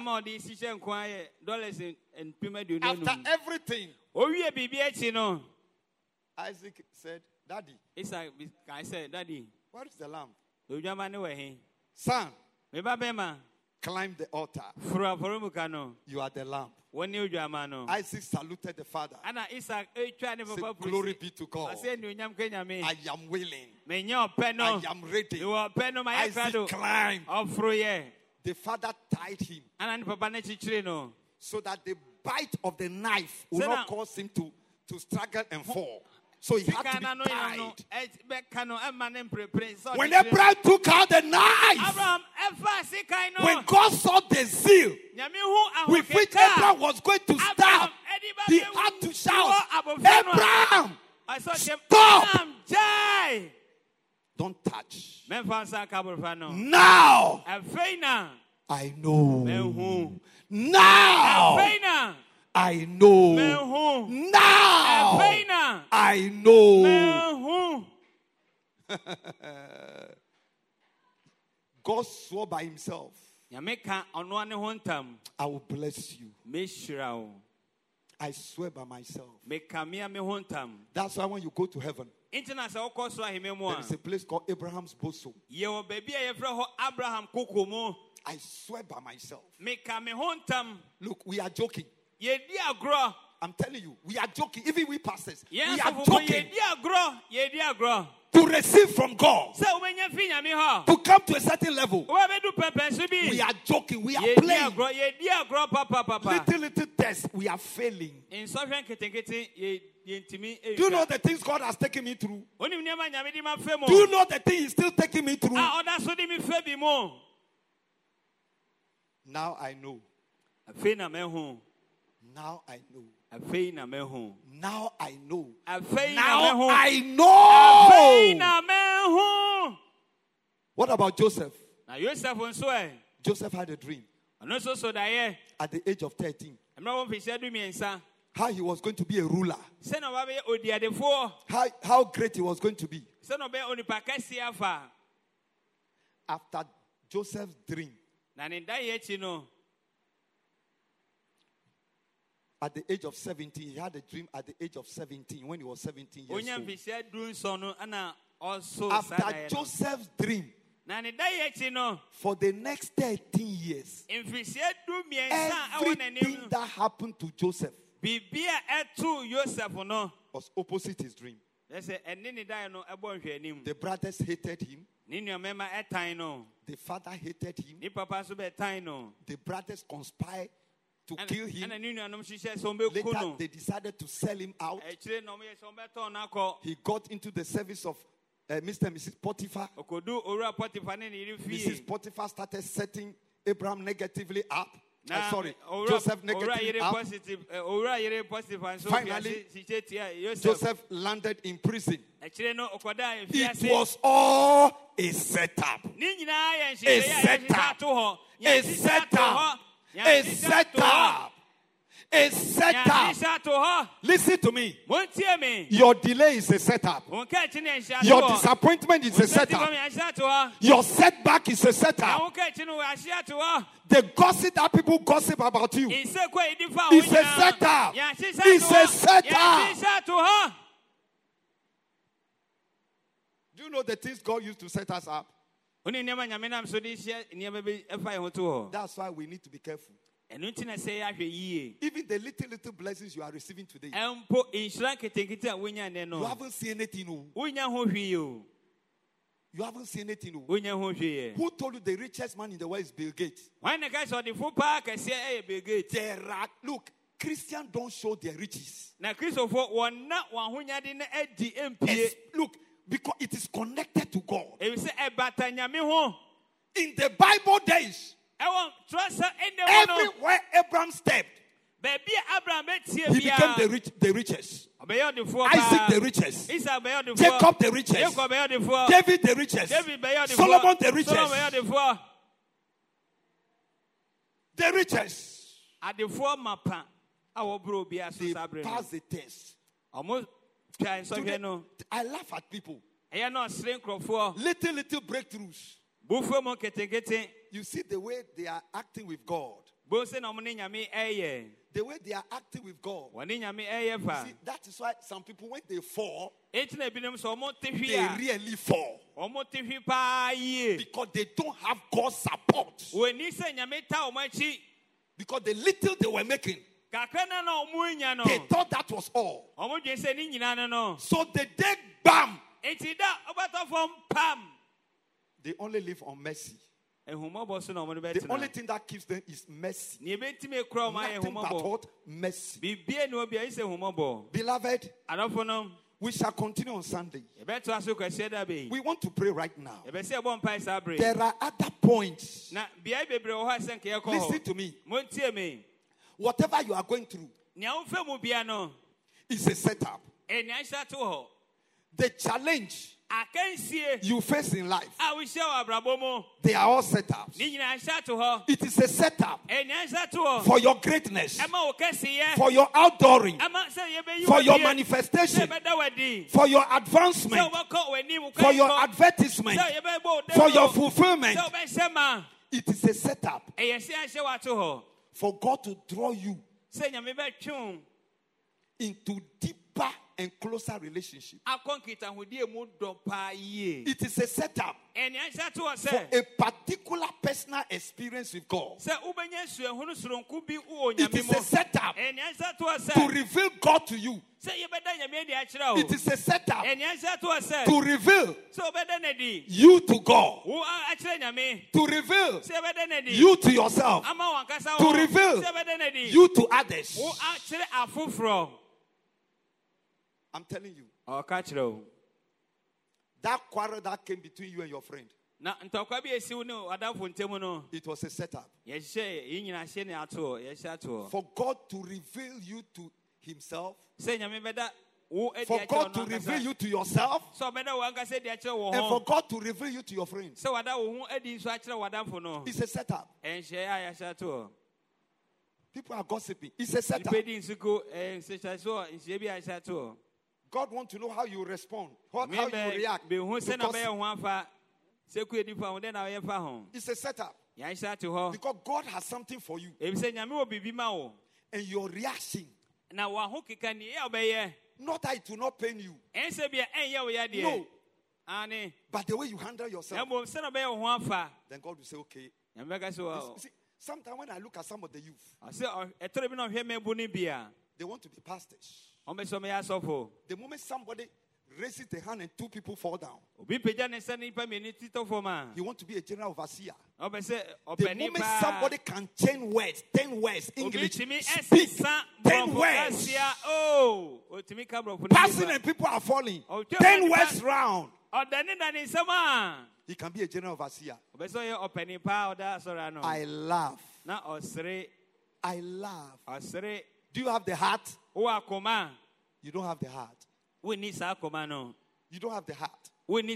After everything, Isaac said, Daddy, where is the lamb? Son, climb the altar. You are the lamb. Isaac saluted the father. Said, glory be to God. I am willing. I am ready. Isaac climbed. The father tied him so that the bite of the knife will not cause him to struggle and fall. So he had to be tied. When Abraham took out the knife, when God saw the zeal with which Abraham was going to stab, he had to shout, Abraham, stop! Don't touch. Now, I know. Now, I know. Now, I know. God swore by himself, I will bless you. I swear by myself. That's why when you go to heaven, there is a place called Abraham's bosom. I swear by myself. Look, we are joking. I'm telling you, we are joking. Even we pastors, we are joking to receive from God, to come to a certain level. We are joking. We are playing. Little tests, we are failing. Do you know the things God has taken me through? Do you know the thing He's still taking me through? Now I know. Now I know. Now I know. Now I know. What about Joseph? Joseph had a dream at the age of 13. How he was going to be a ruler. How great he was going to be. After Joseph's dream, at the age of 17, he had a dream at the age of 17, when he was 17 years old. After Joseph's dream, for the next 13 years, everything that happened to Joseph was opposite his dream. The brothers hated him. The father hated him. The brothers conspired to kill him. Later, they decided to sell him out. He got into the service of Mr. and Mrs. Potiphar. Mrs. Potiphar started setting Abraham negatively up. Joseph negatively up. Finally, Joseph landed in prison. It was all a setup. A setup. A setup. A setup. A setup. Listen to me. Your delay is a setup. Your disappointment is a setup. Your setback is a setup. The gossip that people gossip about you is a setup. It's a setup. Do you know the things God used to set us up? That's why we need to be careful. Even the little blessings you are receiving today, you haven't seen anything. You haven't seen anything. Who told you the richest man in the world is Bill Gates? Look, Christians don't show their riches. Look, because it is connected to God. In the Bible days, everywhere Abraham stepped, he became the richest. Isaac the richest. Jacob the richest. David the richest. Solomon the richest. The richest. They pass the test. Today, I laugh at people. Little breakthroughs. You see the way they are acting with God. The way they are acting with God. See, that is why some people, when they fall, they really fall. Because they don't have God's support. Because the little they were making, they thought that was all. So the day, bam, they only live on mercy. The only thing that keeps them is mercy. Nothing but what? Mercy. Beloved, we shall continue on Sunday. We want to pray right now. There are other points. Listen to me. Whatever you are going through is a setup. The challenge you face in life, they are all setups. It is a setup for your greatness, for your outdooring, for your manifestation, for your advancement, for your advertisement, for your fulfillment. It is a setup for God to draw you into deeper and closer relationship. It is a setup for a particular personal experience with God. It is a setup to reveal God to you. It is a setup to reveal you to God, to reveal you to yourself, to reveal you to others. I'm telling you, that quarrel that came between you and your friend, it was a setup for God to reveal you to himself, for God to reveal you to yourself, and for God to reveal you to your friends. It's a setup. People are gossiping. It's a setup. God wants to know how you respond, how you react. It's a setup. Because God has something for you. And your reaction, not that it will not pain you. No. But the way you handle yourself, then God will say, okay. See, sometimes when I look at some of the youth, they want to be pastors. The moment somebody raises the hand and two people fall down, he wants to be a general overseer. The moment somebody can 10 words, English, speak 10 words, passing and people are falling, 10 words round, he can be a general overseer. I laugh. Do you have the heart? You don't have the heart. You don't have the heart.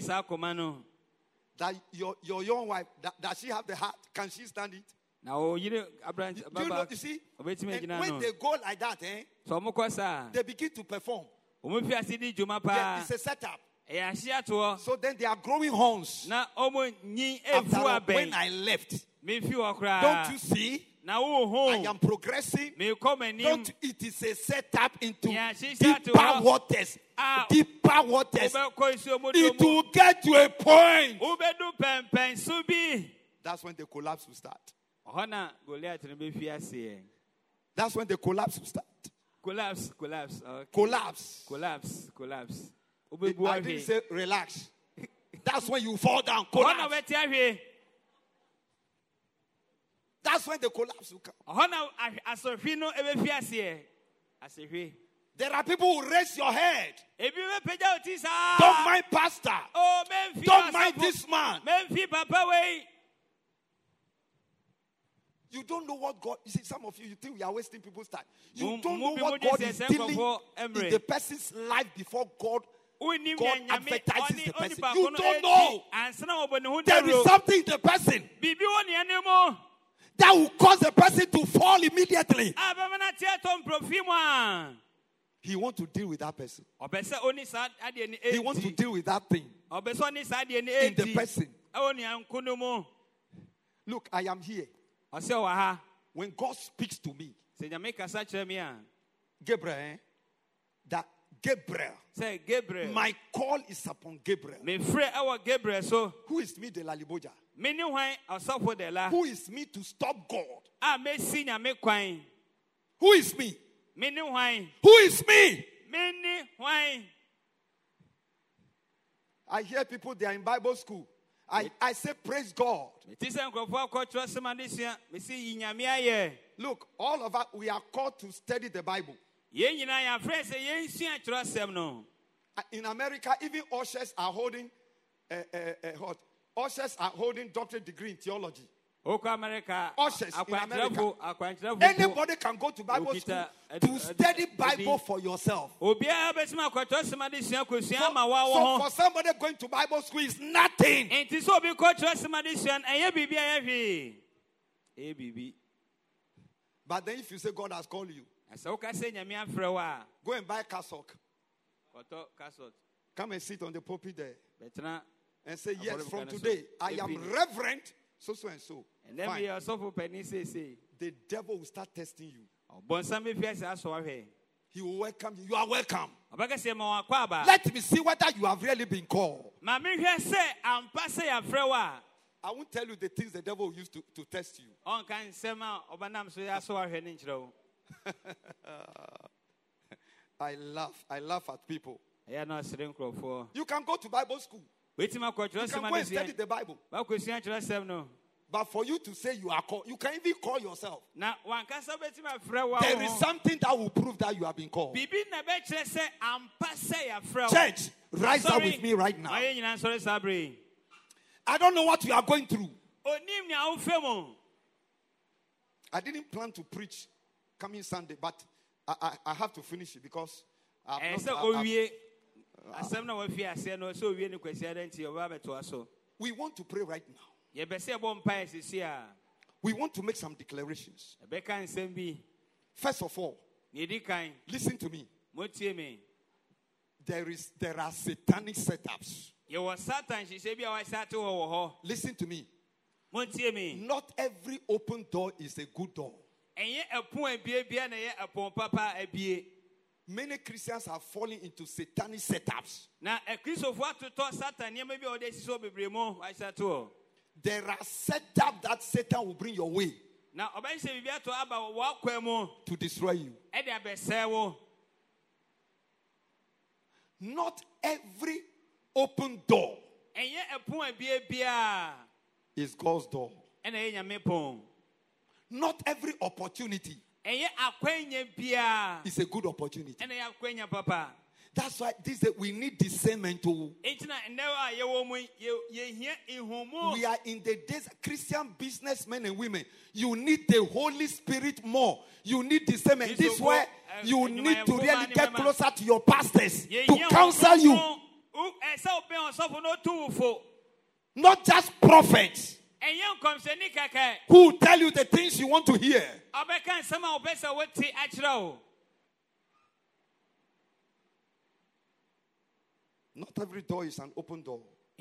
That your young wife, does she have the heart? Can she stand it? Do you know, you see, and when they go like that, they begin to perform. It's a setup. So then they are growing horns. After when I left, don't you see? I am progressing. It is a setup into deeper waters. Deeper waters. It will get to a point. That's when the collapse will start. That's when the collapse will start. Collapse. Okay. Collapse. Collapse. I didn't say relax. That's when you fall down. Collapse. That's when the collapse will come. There are people who raise your head. Don't mind pastor. Don't mind this man. You don't know what God... You see, some of you think we are wasting people's time. You don't know what God is dealing in the person's life before God advertises the person. You don't know. There is something in the person that will cause the person to fall immediately. He wants to deal with that person. He wants to deal with that thing in the person. Look, I am here. When God speaks to me, Gabriel, that Gabriel, my call is upon Gabriel. Who is me, the Laliboja? Who is me to stop God? Who is me? Who is me? I hear people, they are in Bible school. I say, praise God. Look, all of us, we are called to study the Bible. In America, even ushers are holding doctorate degree in theology. Ushers in America. Anybody can go to Bible school to study Bible for yourself. So for somebody going to Bible school is nothing. But then if you say God has called you, go and buy cassock. Come and sit on the pulpit there and say, yes, from today I am Reverend so and so. And then the devil will start testing you. He will welcome you. You are welcome. Let me see whether you have really been called. I won't tell you the things the devil used to test you. I laugh at people. You can go to Bible school. You can go and study the Bible. But for you to say you are called, you can even call yourself. There is something that will prove that you have been called. Church, rise up with me right now. I don't know what you are going through. I didn't plan to preach coming Sunday, but I have to finish it because we want to pray right now. We want to make some declarations. First of all, listen to me. There are satanic setups. Listen to me. Not every open door is a good door. Many Christians are falling into satanic setups. There are setups that Satan will bring your way to destroy you. Not every open door is God's door. Not every opportunity is a good opportunity. That's why we need discernment to. We are in the days, Christian businessmen and women. You need the Holy Spirit more. You need discernment. This is where you need to really get closer to your pastors to counsel you. Not just prophets who tell you the things you want to hear. Not every door is an open door.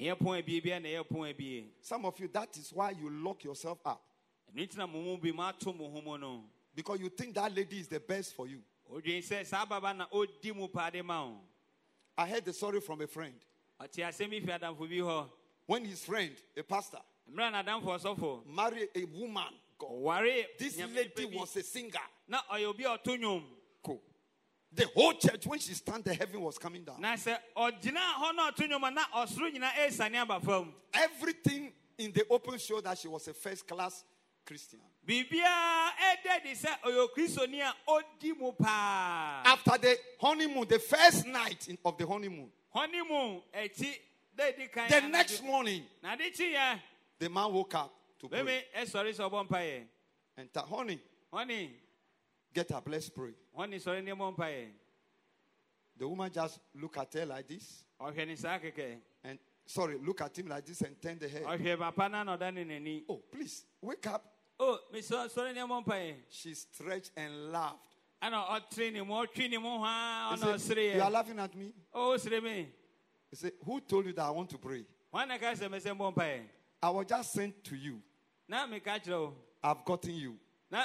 Some of you, that is why you lock yourself up. Because you think that lady is the best for you. I heard the story from a friend. When his friend, a pastor, married a woman, this lady was a singer. Cool. The whole church, when she stand, the heaven was coming down. Everything in the open showed that she was a first class Christian. After the honeymoon, the first night of the honeymoon, the next morning, the man woke up to pray. And said, honey, get up, let's pray. The woman just look at her like this. And look at him like this and turn the head. Oh, please, wake up. She stretched and laughed. He said, you are laughing at me? He said, who told you that I want to pray? I was just sent to you. I've gotten you. I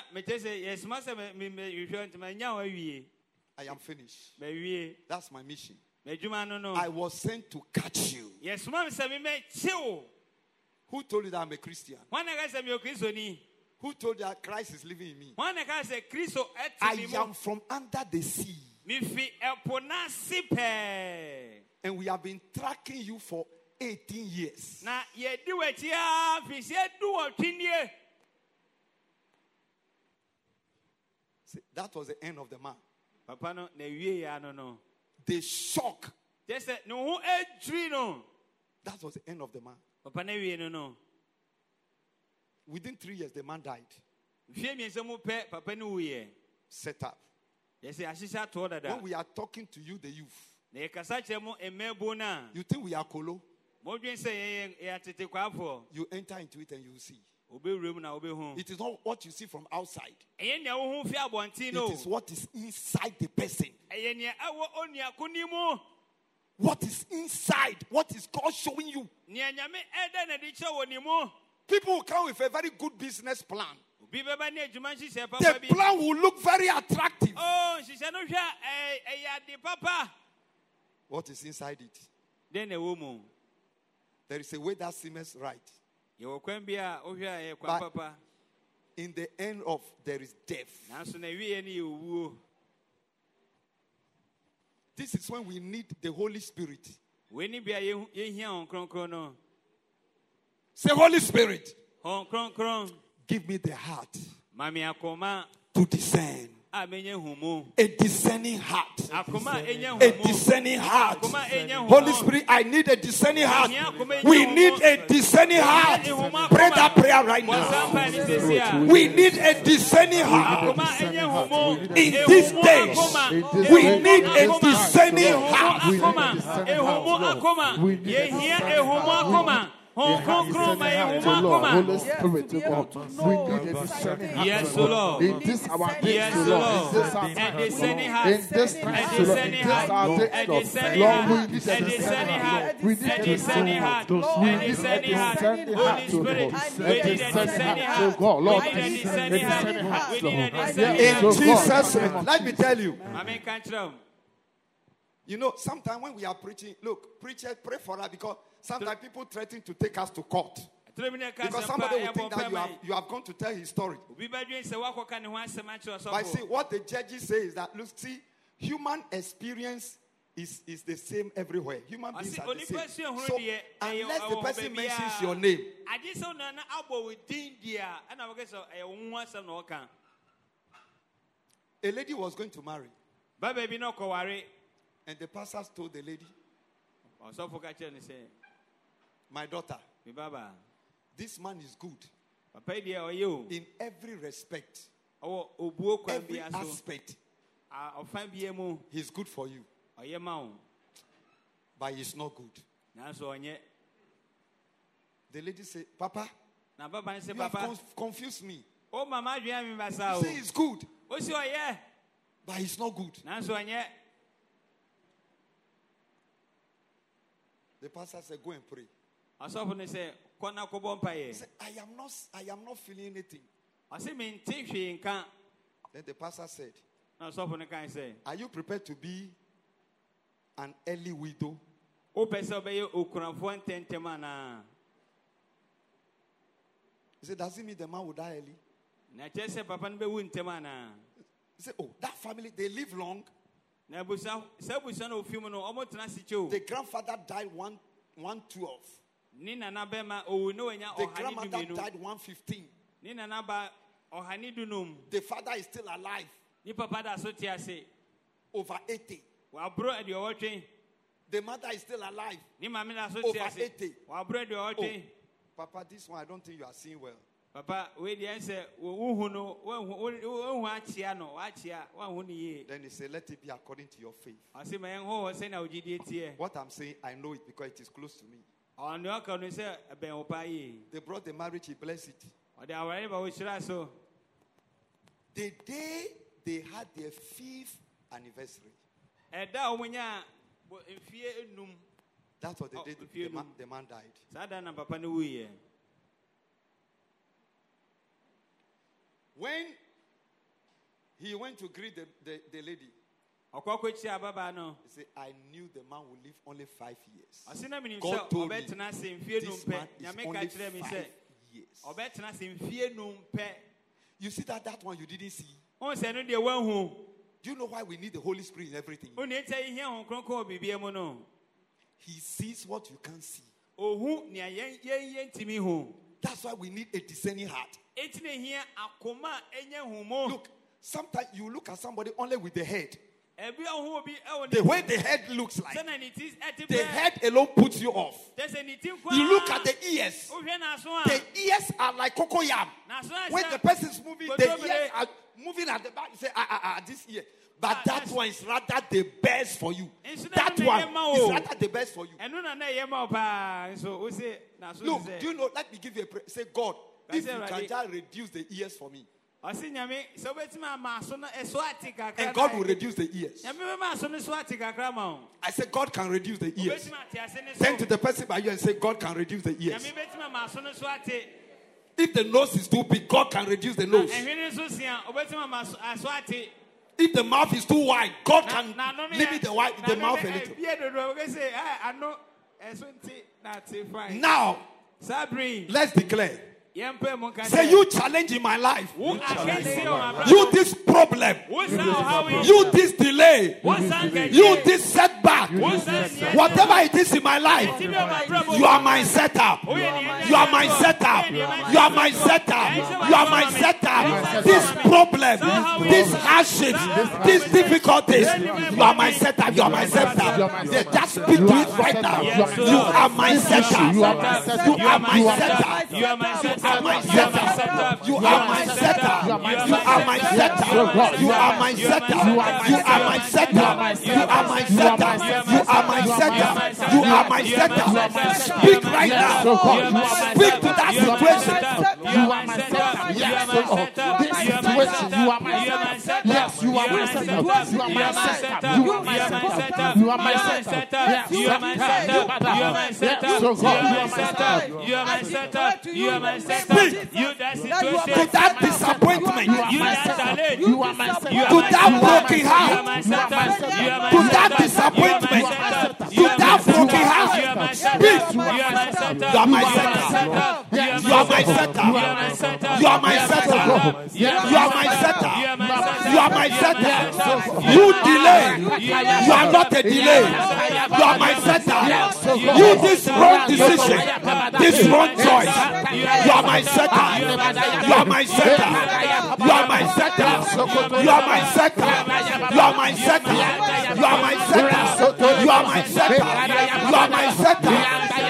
am finished. That's my mission. I was sent to catch you. Who told you that I'm a Christian? Who told you that Christ is living in me? I am from under the sea. And we have been tracking you for 18 years. See, that was the end of the man. The shock. That was the end of the man. Within 3 years, the man died. Set up. When we are talking to you, the youth, you think we are colo? You enter into it and you will see. It is not what you see from outside. It is what is inside the person. What is inside? What is God showing you? People will come with a very good business plan. The plan will look very attractive. What is inside it? There is a way that seems right. But in the end of there is death. This is when we need the Holy Spirit. Say, Holy Spirit, give me the heart to discern. A discerning heart. A discerning heart. Holy Spirit, I need a discerning heart. We need a discerning heart. Pray that prayer right now. We need a discerning heart. In these days, we need a discerning heart. Holy Spirit, to God. We need a discerning heart. Yes, Lord. In this our day, yes, Lord. In this time, Lord. In this our day, Lord. We need a discerning heart. We need a discerning heart. We need a discerning heart, Lord. A discerning heart, God. Lord, a discerning heart, Lord. In Jesus' name, let me tell you. You know, sometimes when we are preaching, look, preachers, pray for us because sometimes people threaten to take us to court. Because somebody will think that you have gone to tell his story. But see, what the judges say is that, look, see, human experience is the same everywhere. Human beings are the same. So, unless the person mentions your name, a lady was going to marry. And the pastor told the lady, my daughter, this man is good in every respect, every aspect. He's good for you, but he's not good. The lady said, Papa, you have confused me. You say he's good, but he's not good. The pastor said, go and pray. He said, I am not feeling anything. Then the pastor said, are you prepared to be an early widow? He said, does it mean the man will die early? He said, oh, that family, they live long. The grandfather died 112. The grandmother died 115. The father is still alive. Over 80. The mother is still alive. Over 80. Oh, Papa, this one I don't think you are seeing well. Papa, then he said, let it be according to your faith. What I'm saying, I know it because it is close to me. They brought the marriage, he blessed it. The day they had their 5th anniversary, that's what they did. The man died. When he went to greet the lady, he said, I knew the man would live only 5 years. God told me this man is only 5 years. You see that one you didn't see? Do you know why we need the Holy Spirit in everything? He sees what you can't see. That's why we need a discerning heart. Look, sometimes you look at somebody only with the head. The way the head looks like, the head alone puts you off. You look at the ears. The ears are like cocoyam. When the person is moving, the ears are moving at the back. You say, this ear. But that one is rather the best for you. That one is rather the best for you. Look, do you know, let me give you a prayer. Say, God, if you can just reduce the ears for me. And God will reduce the ears. I said, God can reduce the ears. Turn to the person by you and say, God can reduce the ears. If the nose is too big, God can reduce the nose. If the mouth is too wide, God can limit the mouth a little. Now, let's declare. Say, you challenge in my life. You this problem. You this delay. You this setback. Whatever it is in my life, you are my setup. You are my setup. You are my setup. You are my setup. This problem, these hardships, these difficulties, you are my setup. You are my setup. Just speak to it right now. You are my setup. You are my setup. You are my setup. You are my setup. You are my setup. You are my setup. You are my setup. You are my setup. You are my setup. You are my setup. You are my setup. Speak right now. Speak to that situation. You are my setup. Yes, this situation. You are my setup. Yes, you are my setup. You are my setup. You are my setup. You are my setup. Yes, you are my setup. You are my setup. You are my setup. You are my setup. You are my setup. Speak to that disappointment. You are my setup. To that broken heart. To that disappointment. To that broken heart. Speak. You are my setup. You are my setup. You are my setup. You are my setup. You are my setup. You delay. You are not a delay. You are my setup. You this wrong decision. This wrong choice. You are my setup. You are my setup. You are my setup. You are my setup. You are my setup. You are my setup. You are my setup. You are my setup.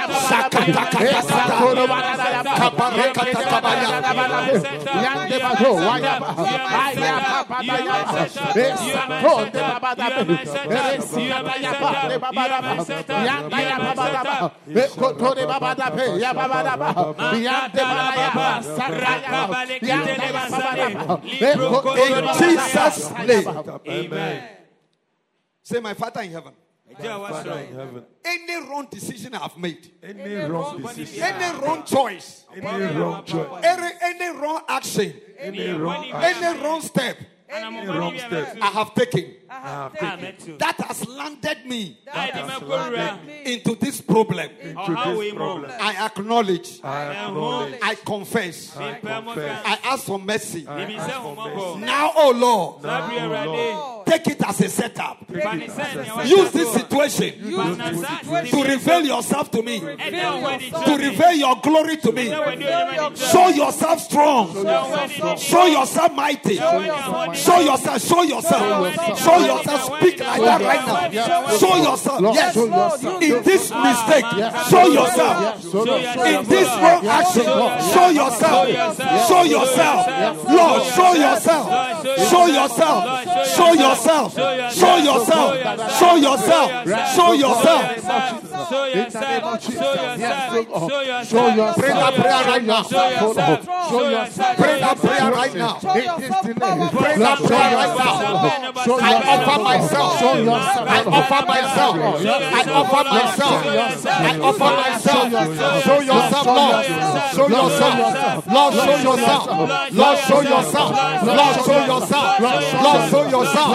In Jesus' name. Amen. Say, my Father in heaven. Any wrong decision I have made, any wrong choice, any wrong action, any wrong step I have taken, that has landed me into this problem. I acknowledge, I confess, I ask for mercy. Now, oh Lord, take it as a setup. Use this situation to reveal yourself to me, to reveal your glory to me. Show yourself strong. Show yourself mighty. Show yourself. Show yourself. Show yourself. Speak like that right now. Show yourself. Yes. In this mistake, show yourself. In this wrong action, show yourself. Show yourself. Lord, show yourself. Show yourself. Show yourself. Show yourself. Show yourself. Show yourself. Pray that prayer right now. Pray that prayer right now. Pray that prayer right now. I offer myself. I offer myself. I offer myself. I offer myself. Show yourself, Lord. Show yourself. Lord, show yourself. Lord, show yourself. Lord, show yourself. Lord, show yourself.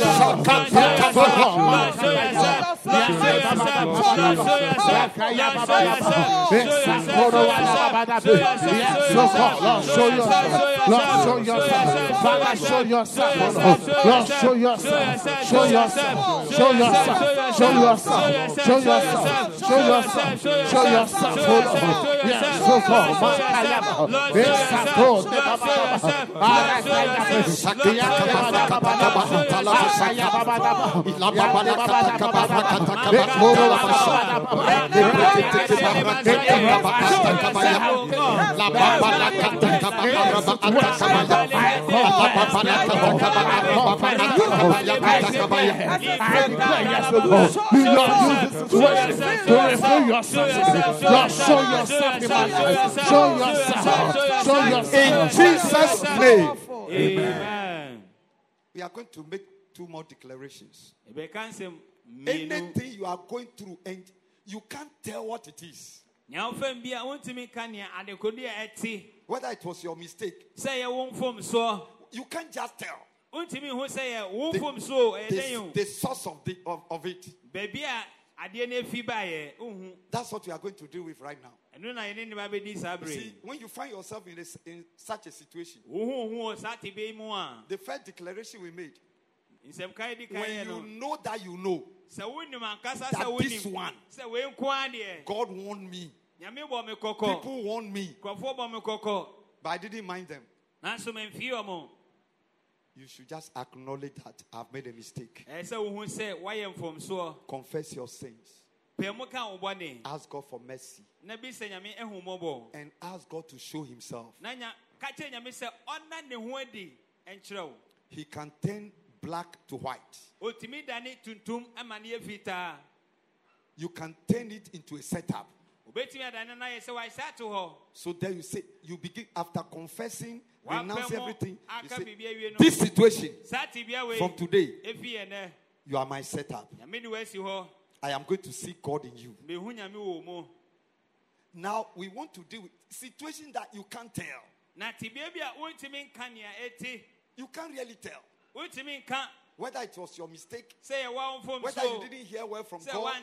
In Jesus' name. Amen. We are going to make 2 more declarations. Anything you are going through and you can't tell what it is. Whether it was your mistake, you can't just tell the source of it. That's what we are going to deal with right now. You see, when you find yourself in such a situation, the first declaration we made, when you know that you know that this one, God warned me, people warned me, but I didn't mind them. You should just acknowledge that I've made a mistake. Confess your sins. Ask God for mercy. And ask God to show himself. He can turn black to white. You can turn it into a setup. So there you say, you begin after confessing, renounce everything. You say, this situation from today, you are my setup. I am going to see God in you. Now we want to deal with situations that you can't tell. You can't really tell. Whether it was your mistake, whether you didn't hear well from God.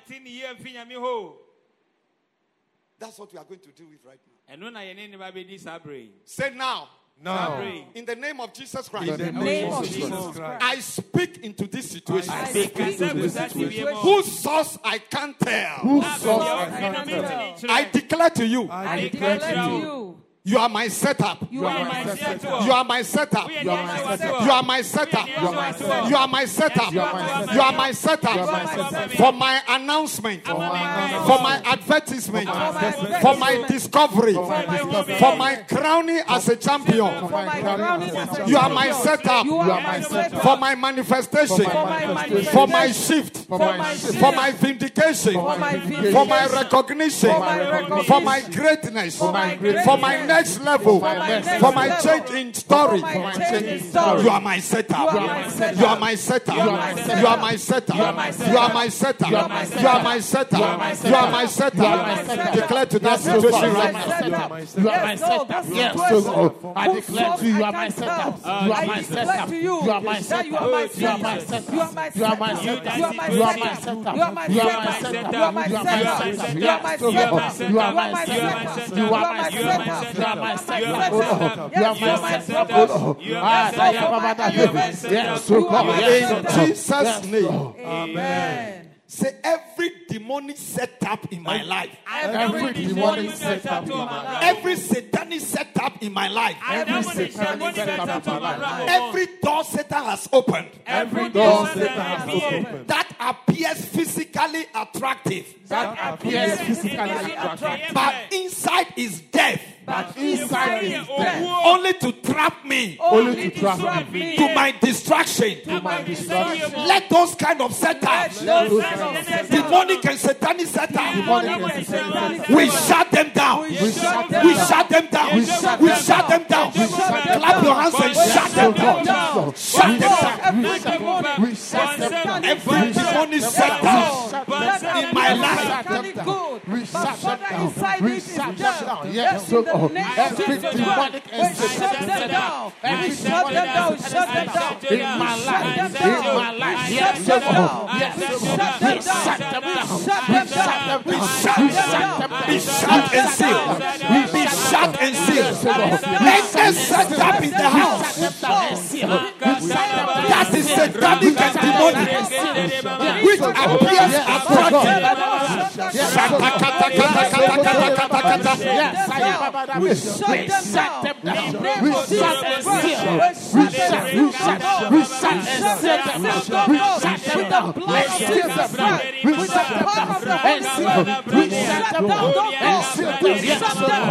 That's what we are going to deal with right now. Say now. Now, in the name of Jesus Christ, I speak into this situation. Whose source I can't tell. I declare to you. You are my setup. You are my setup. You are my setup. You are my setup. You are my setup. You are my setup. For my announcement. For my advertisement. For my discovery. For my crowning as a champion. You are my setup. For my manifestation. For my shift. For my vindication. For my recognition. For my greatness. For my next level, for my change in story. You are my setup. You are my setup. You are my setup. You are my setup. You are my setup. You are my setup. setup. Declare to that situation right now. You are my setup. Yes, so I declare to you, you are my setup. You are my setup. You are my setup. You are my setup. You are my setup. You are my setup. You are my setup. You are my setup. You are my setup. You are my setup. You are my setup. You are my setup. You are my setup. You are my setup. You are my setup. You are my setup. Yes, so God. In Jesus' name. Amen. Say every demonic setup in my life. Every demonic setup in my life. Every satanic setup in my life. Every satanic setup in my life. Every door Satan has opened. Every door Satan has opened. That appears physically attractive. That appears physically attractive. But inside is death. But inside is death. Only to trap me. Only to trap me. To my distraction. To my distraction. Let those kind of setups, demonic and satanic setups, we shut them down. We shut them down. We shut them down. Clap your hands and shut them down. Shut them down. We shut them down. Every demonic setup in my life. We shut them down. We shut them down. Yes, so every demonic and satanic setup. Every demonic setup in my life. In my life. Yes, so yes, so shut them down. We shut them down. Be shut and sealed. Be shut and sealed. Let them set up in the house. That is satanic and demonic, which appears attractive. We shut them down. We shut and seal. We shut and seal them. We shut them down. We seal them down. We shut them down and seal. We shut them down and seal them. Yes,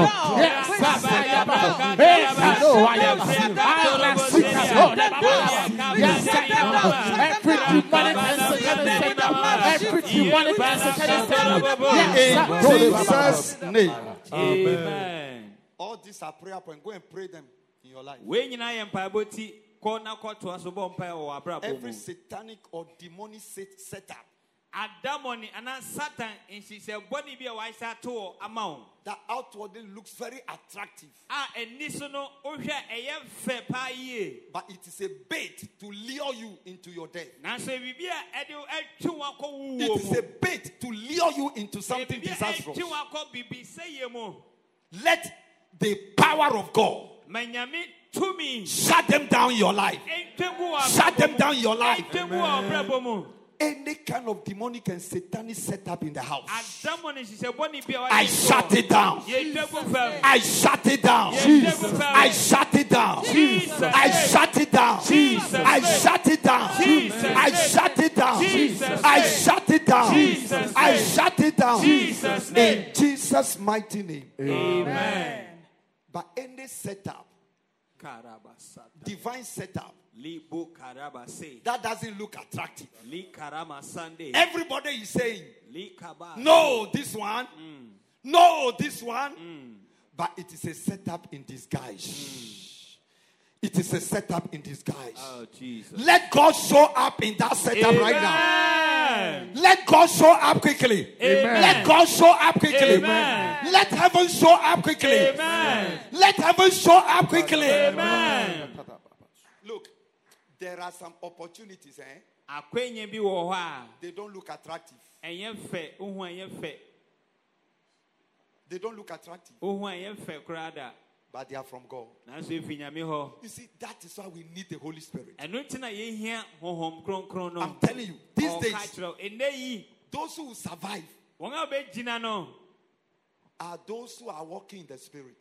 every demonic and satanic setup. Every demonic and satanic setup. In Jesus' name. Amen. All these are prayer points. Go and pray them in your life. Every satanic or demonic setup that outwardly looks very attractive, but it is a bait to lure you into your death. It is a bait to lure you into something disastrous. Let the power of God shut them down in your life. Shut them down in your life. Any kind of demonic and satanic setup in the house, I shut it down. I shut it down. I shut it down. I shut it down. I shut it down. I shut it down. I shut it down. I shut it down. In Jesus' mighty name. Amen. But any setup, divine setup, that doesn't look attractive. Everybody is saying, no, this one. No, this one. But it is a setup in disguise. It is a setup in disguise. Oh, Jesus. Let God show up in that setup right now. Let God show up quickly. Amen. Let God show up quickly. Amen. Let heaven show up quickly. Amen. Let heaven show up quickly. Amen. Look, there are some opportunities. They don't look attractive. They don't look attractive. But they are from God. You see, that is why we need the Holy Spirit. I'm telling you, these days, those who survive are those who are walking in the Spirit.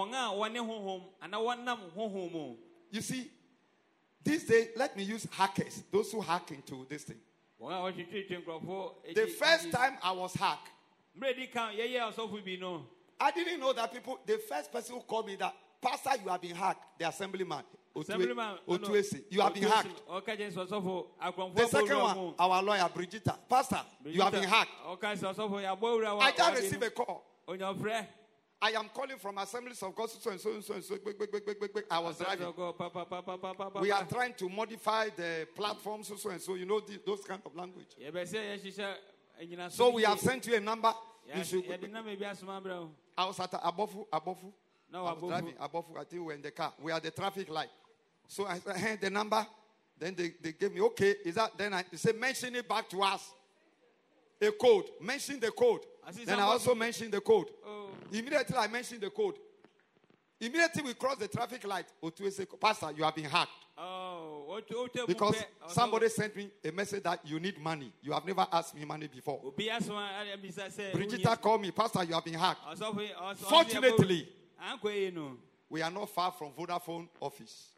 You see, these days, let me use hackers, those who hack into this thing. The first time I was hacked, I didn't know that people, the first person who called me that, Pastor, you have been hacked, the assemblyman, Otuesi, you have been hacked. The second one, our lawyer, Brigitta, Pastor, you have been hacked. I just received a call. I am calling from Assemblies of God, so and so and so and so. I was driving. We are trying to modify the platform, so and so. You know those kind of language. So we have sent you a number. You should. I was at Abofu. No, I was driving Abofu. I think we were in the car. We are at the traffic light. So I said, the number. Then they gave me, okay, is that? Then I said, mention it back to us. A code. Mention the code. Then I also mentioned the code. Oh. Immediately I mentioned the code. Immediately we crossed the traffic light. Otuwe said, Pastor, you have been hacked. Oh. Because somebody sent me a message that you need money. You have never asked me money before. Brigitta called me, Pastor, you have been hacked. Fortunately, we are not far from Vodafone office.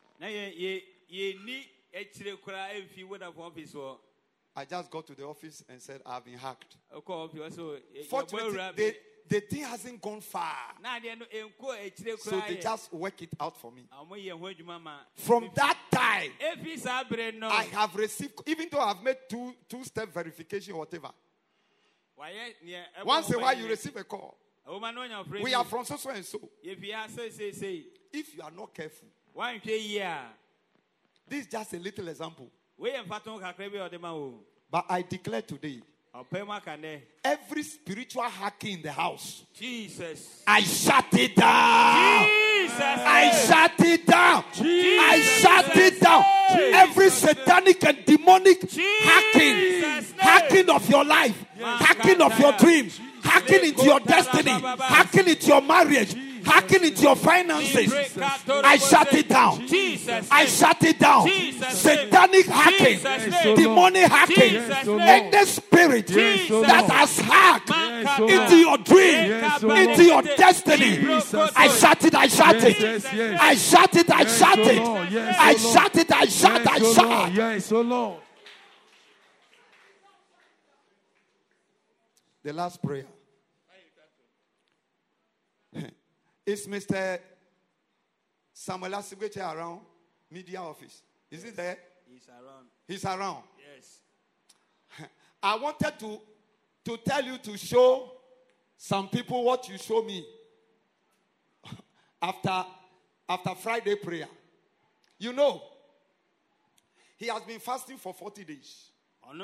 I just got to the office and said, I've been hacked. Fortunately, the thing hasn't gone far. So they just work it out for me. From that time, I have received, even though I've made two-step verification or whatever. Once in a while, you receive a call. We are from so and so. If you are not careful, this is just a little example. But I declare today, every spiritual hacking in the house, Jesus, I shut it down. Jesus. I shut it down. Jesus. I shut it down. Every satanic and demonic hacking of your life, hacking of your dreams, hacking into your destiny, hacking into your marriage, hacking into your finances. I shut it down. I shut it down. Satanic hacking, demonic hacking, and the spirit that has hacked into your dream, into your destiny. I shut it. I shut it. I shut it. I shut it. I shut it. I shut. I shut. Yes, oh Lord. The last prayer. Is Mr. Samuel Asibweche around? Media office. Is he there? He's around. He's around? Yes. I wanted to tell you to show some people what you show me after Friday prayer. You know, he has been fasting for 40 days. And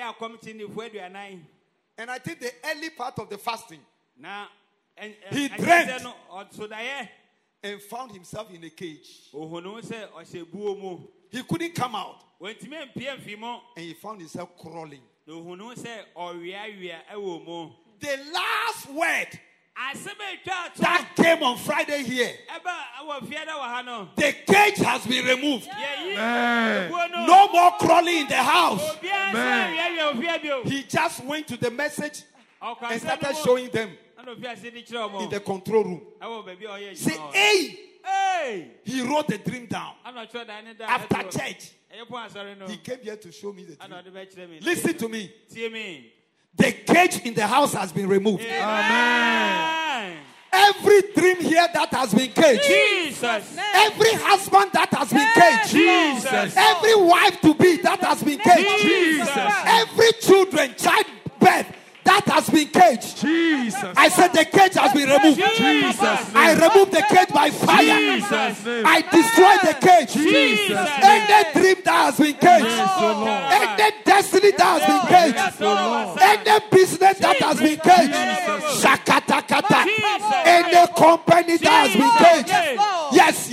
I think the early part of the fasting, he dreamt and found himself in a cage. He couldn't come out. And he found himself crawling. The last word that came on Friday here, the cage has been removed. No more crawling in the house. He just went to the message and started showing them in the control room. Say, hey! He wrote the dream down. After church, he came here to show me the dream. Listen to me. The cage in the house has been removed. Amen. Every dream here that has been caged. Jesus. Every husband that has been caged. Jesus. Every wife to be that has been caged. Jesus. Every childbirth that has been caged. Jesus. I said the cage has been removed. Jesus. I removed the cage by fire. Jesus. I destroyed the cage. Jesus. And the dream that has been caged. And the destiny that has been caged. And the business that has been caged. Shakatakata. And the company that has been caged. Yes.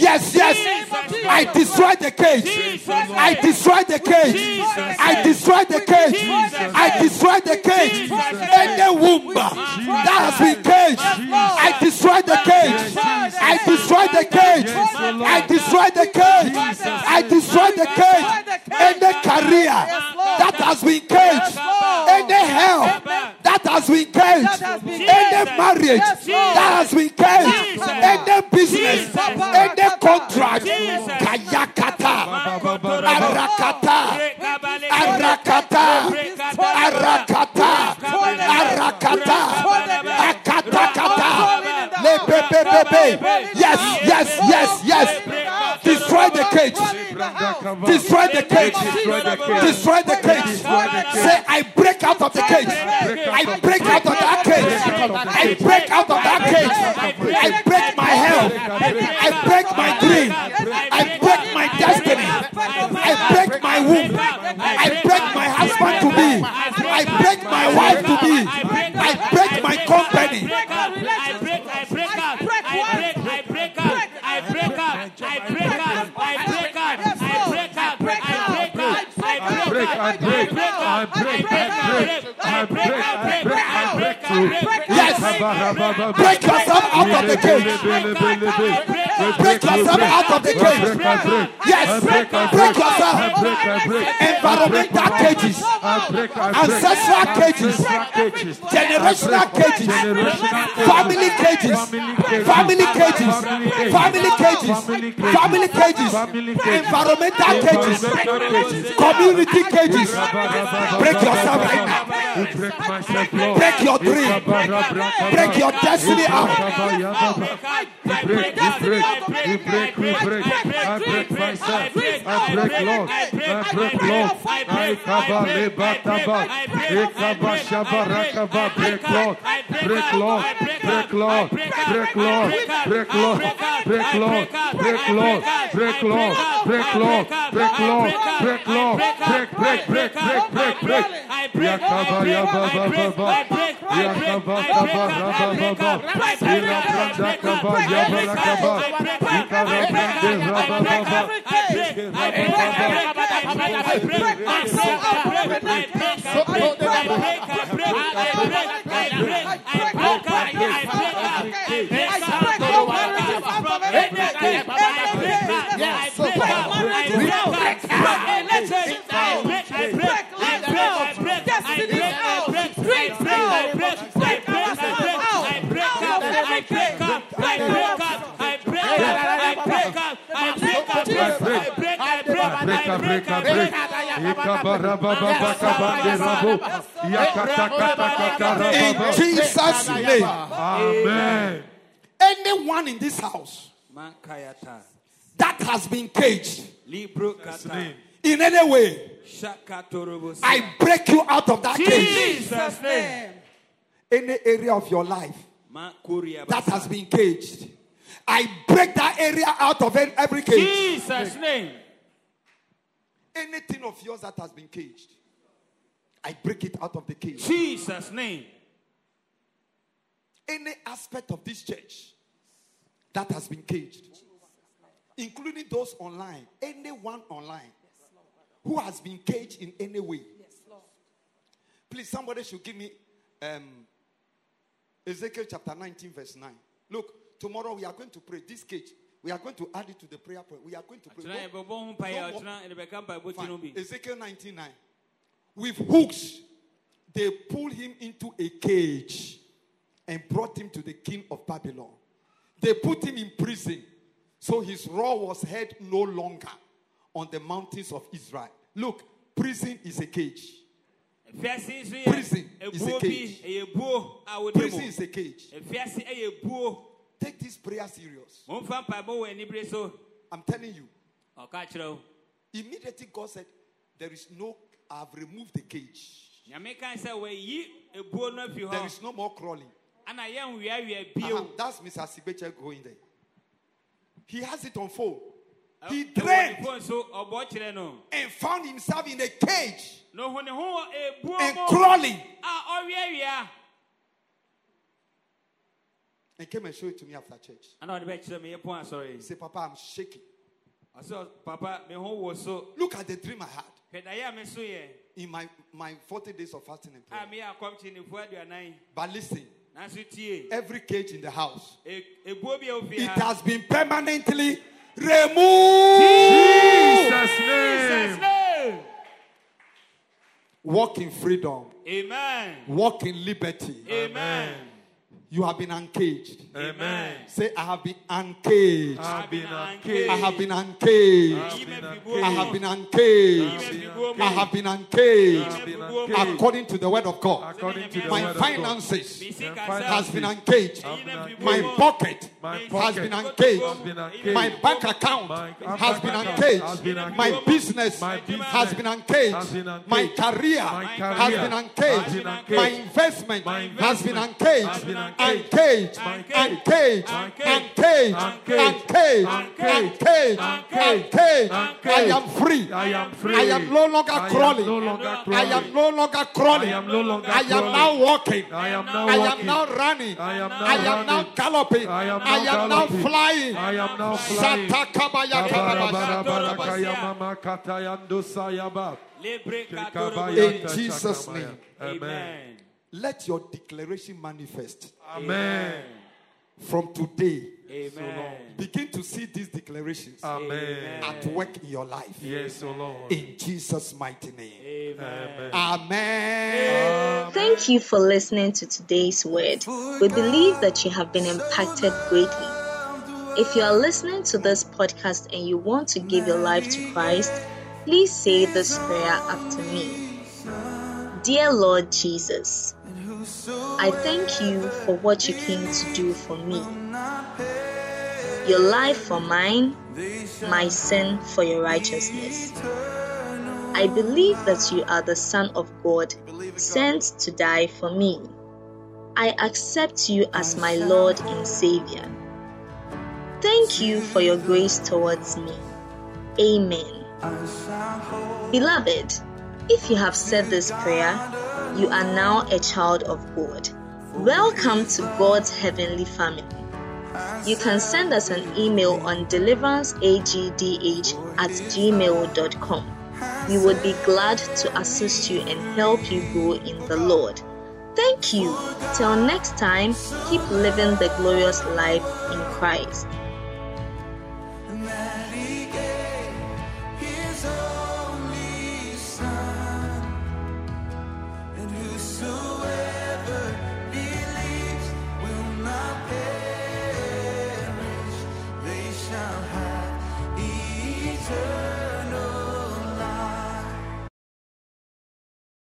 I destroyed the cage. I destroyed the cage. I destroyed the cage. I destroyed the cage. And the womb that has been caged. I destroyed the cage. I destroyed the cage. I destroyed the cage. I destroyed the cage. And the career that has been caged. And the health that has been caged. And the marriage that has been caged. And the business. And the contract. Kayakata. Arakata. Arakata. Arakata. Arakata, akatakata, lebebebebe. Yes. Destroy the cage. Destroy the cage. Destroy the cage. Say, I break out of the cage. I break out of that cage. I break out of that cage. I break my health. I break my dream. I break my destiny. I break my womb. I break my husband to be. I break my wife to be. I break my contract. Yes. Break yourself out of the cage. Break yourself out of the cage. Yes. Break yourself. Environmental cages. Ancestral cages. Generational cages. Family cages. Family cages. Family cages. Family cages. Environmental cages. Community cages. Break yourself right now. Break your dream. Break your destiny out. We break myself. I break Lord. I break Lord. I kabale bataba. Ekabashabarakaba. Break Lord. Break Lord. Break Lord. Break Lord. Break Lord. Break Lord. Break Lord. Break Lord. Break Lord. Break Lord. Break Lord. Break. Yakaba yaba baba. Yakaba kaba raba baba. Ilabra kaba yaba rakaba. Ikaba brande raba baba. In Jesus' name. Amen. Anyone in this house that has been caged in any way, I break you out of that cage. Jesus' name. Any area of your life that has been caged, I break that area out of every cage. Jesus' name. Anything of yours that has been caged, I break it out of the cage. Jesus' name. Any aspect of this church that has been caged, including those online, anyone online who has been caged in any way. Please, somebody should give me Ezekiel chapter 19 verse 9. Look, tomorrow we are going to pray. This cage, we are going to add it to the prayer point. We are going to pray. Ezekiel 19:9. With hooks, they pulled him into a cage and brought him to the king of Babylon. They put him in prison, so his roar was heard no longer on the mountains of Israel. Look, prison is a cage. Prison is a cage. Prison is a cage. Take this prayer serious. I'm telling you. Immediately God said, there is no, I've removed the cage. There is no more crawling. That's Mr. Sibeche going there. He has it on phone. He drained and found himself in a cage and crawling. And came and showed it to me after church. He said, Papa, I'm shaking. Look at the dream I had. In my 40 days of fasting and prayer. But listen, every cage in the house, it has been permanently removed. Jesus' name. Walk in freedom. Amen. Walk in liberty. Amen. You have been uncaged. Amen. Say, I have been uncaged. I have been uncaged. I have been uncaged. I have been uncaged. I have been uncaged. According to the word of God. My finances has been uncaged. My pocket has been uncaged. My bank account has been uncaged. My business has been uncaged. My career has been uncaged. My investment has been uncaged. uncaged, uncaged, uncaged, uncaged. I am free. I am no longer crawling. I am no longer crawling. I am now walking. I am now running. I am now galloping. I am now flying. In Jesus' name. Amen. Let your declaration manifest. Amen. From today, amen. Begin to see these declarations at work in your life. Yes, O Lord. In Jesus' mighty name. Amen. Amen. Thank you for listening to today's word. We believe that you have been impacted greatly. If you are listening to this podcast and you want to give your life to Christ, please say this prayer after me. Dear Lord Jesus, I thank you for what you came to do for me. Your life for mine, my sin for your righteousness. I believe that you are the Son of God, sent to die for me. I accept you as my Lord and Savior. Thank you for your grace towards me. Amen. Beloved, if you have said this prayer, you are now a child of God. Welcome to God's heavenly family. You can send us an email on deliveranceagdh@gmail.com. We would be glad to assist you and help you grow in the Lord. Thank you. Till next time, keep living the glorious life in Christ.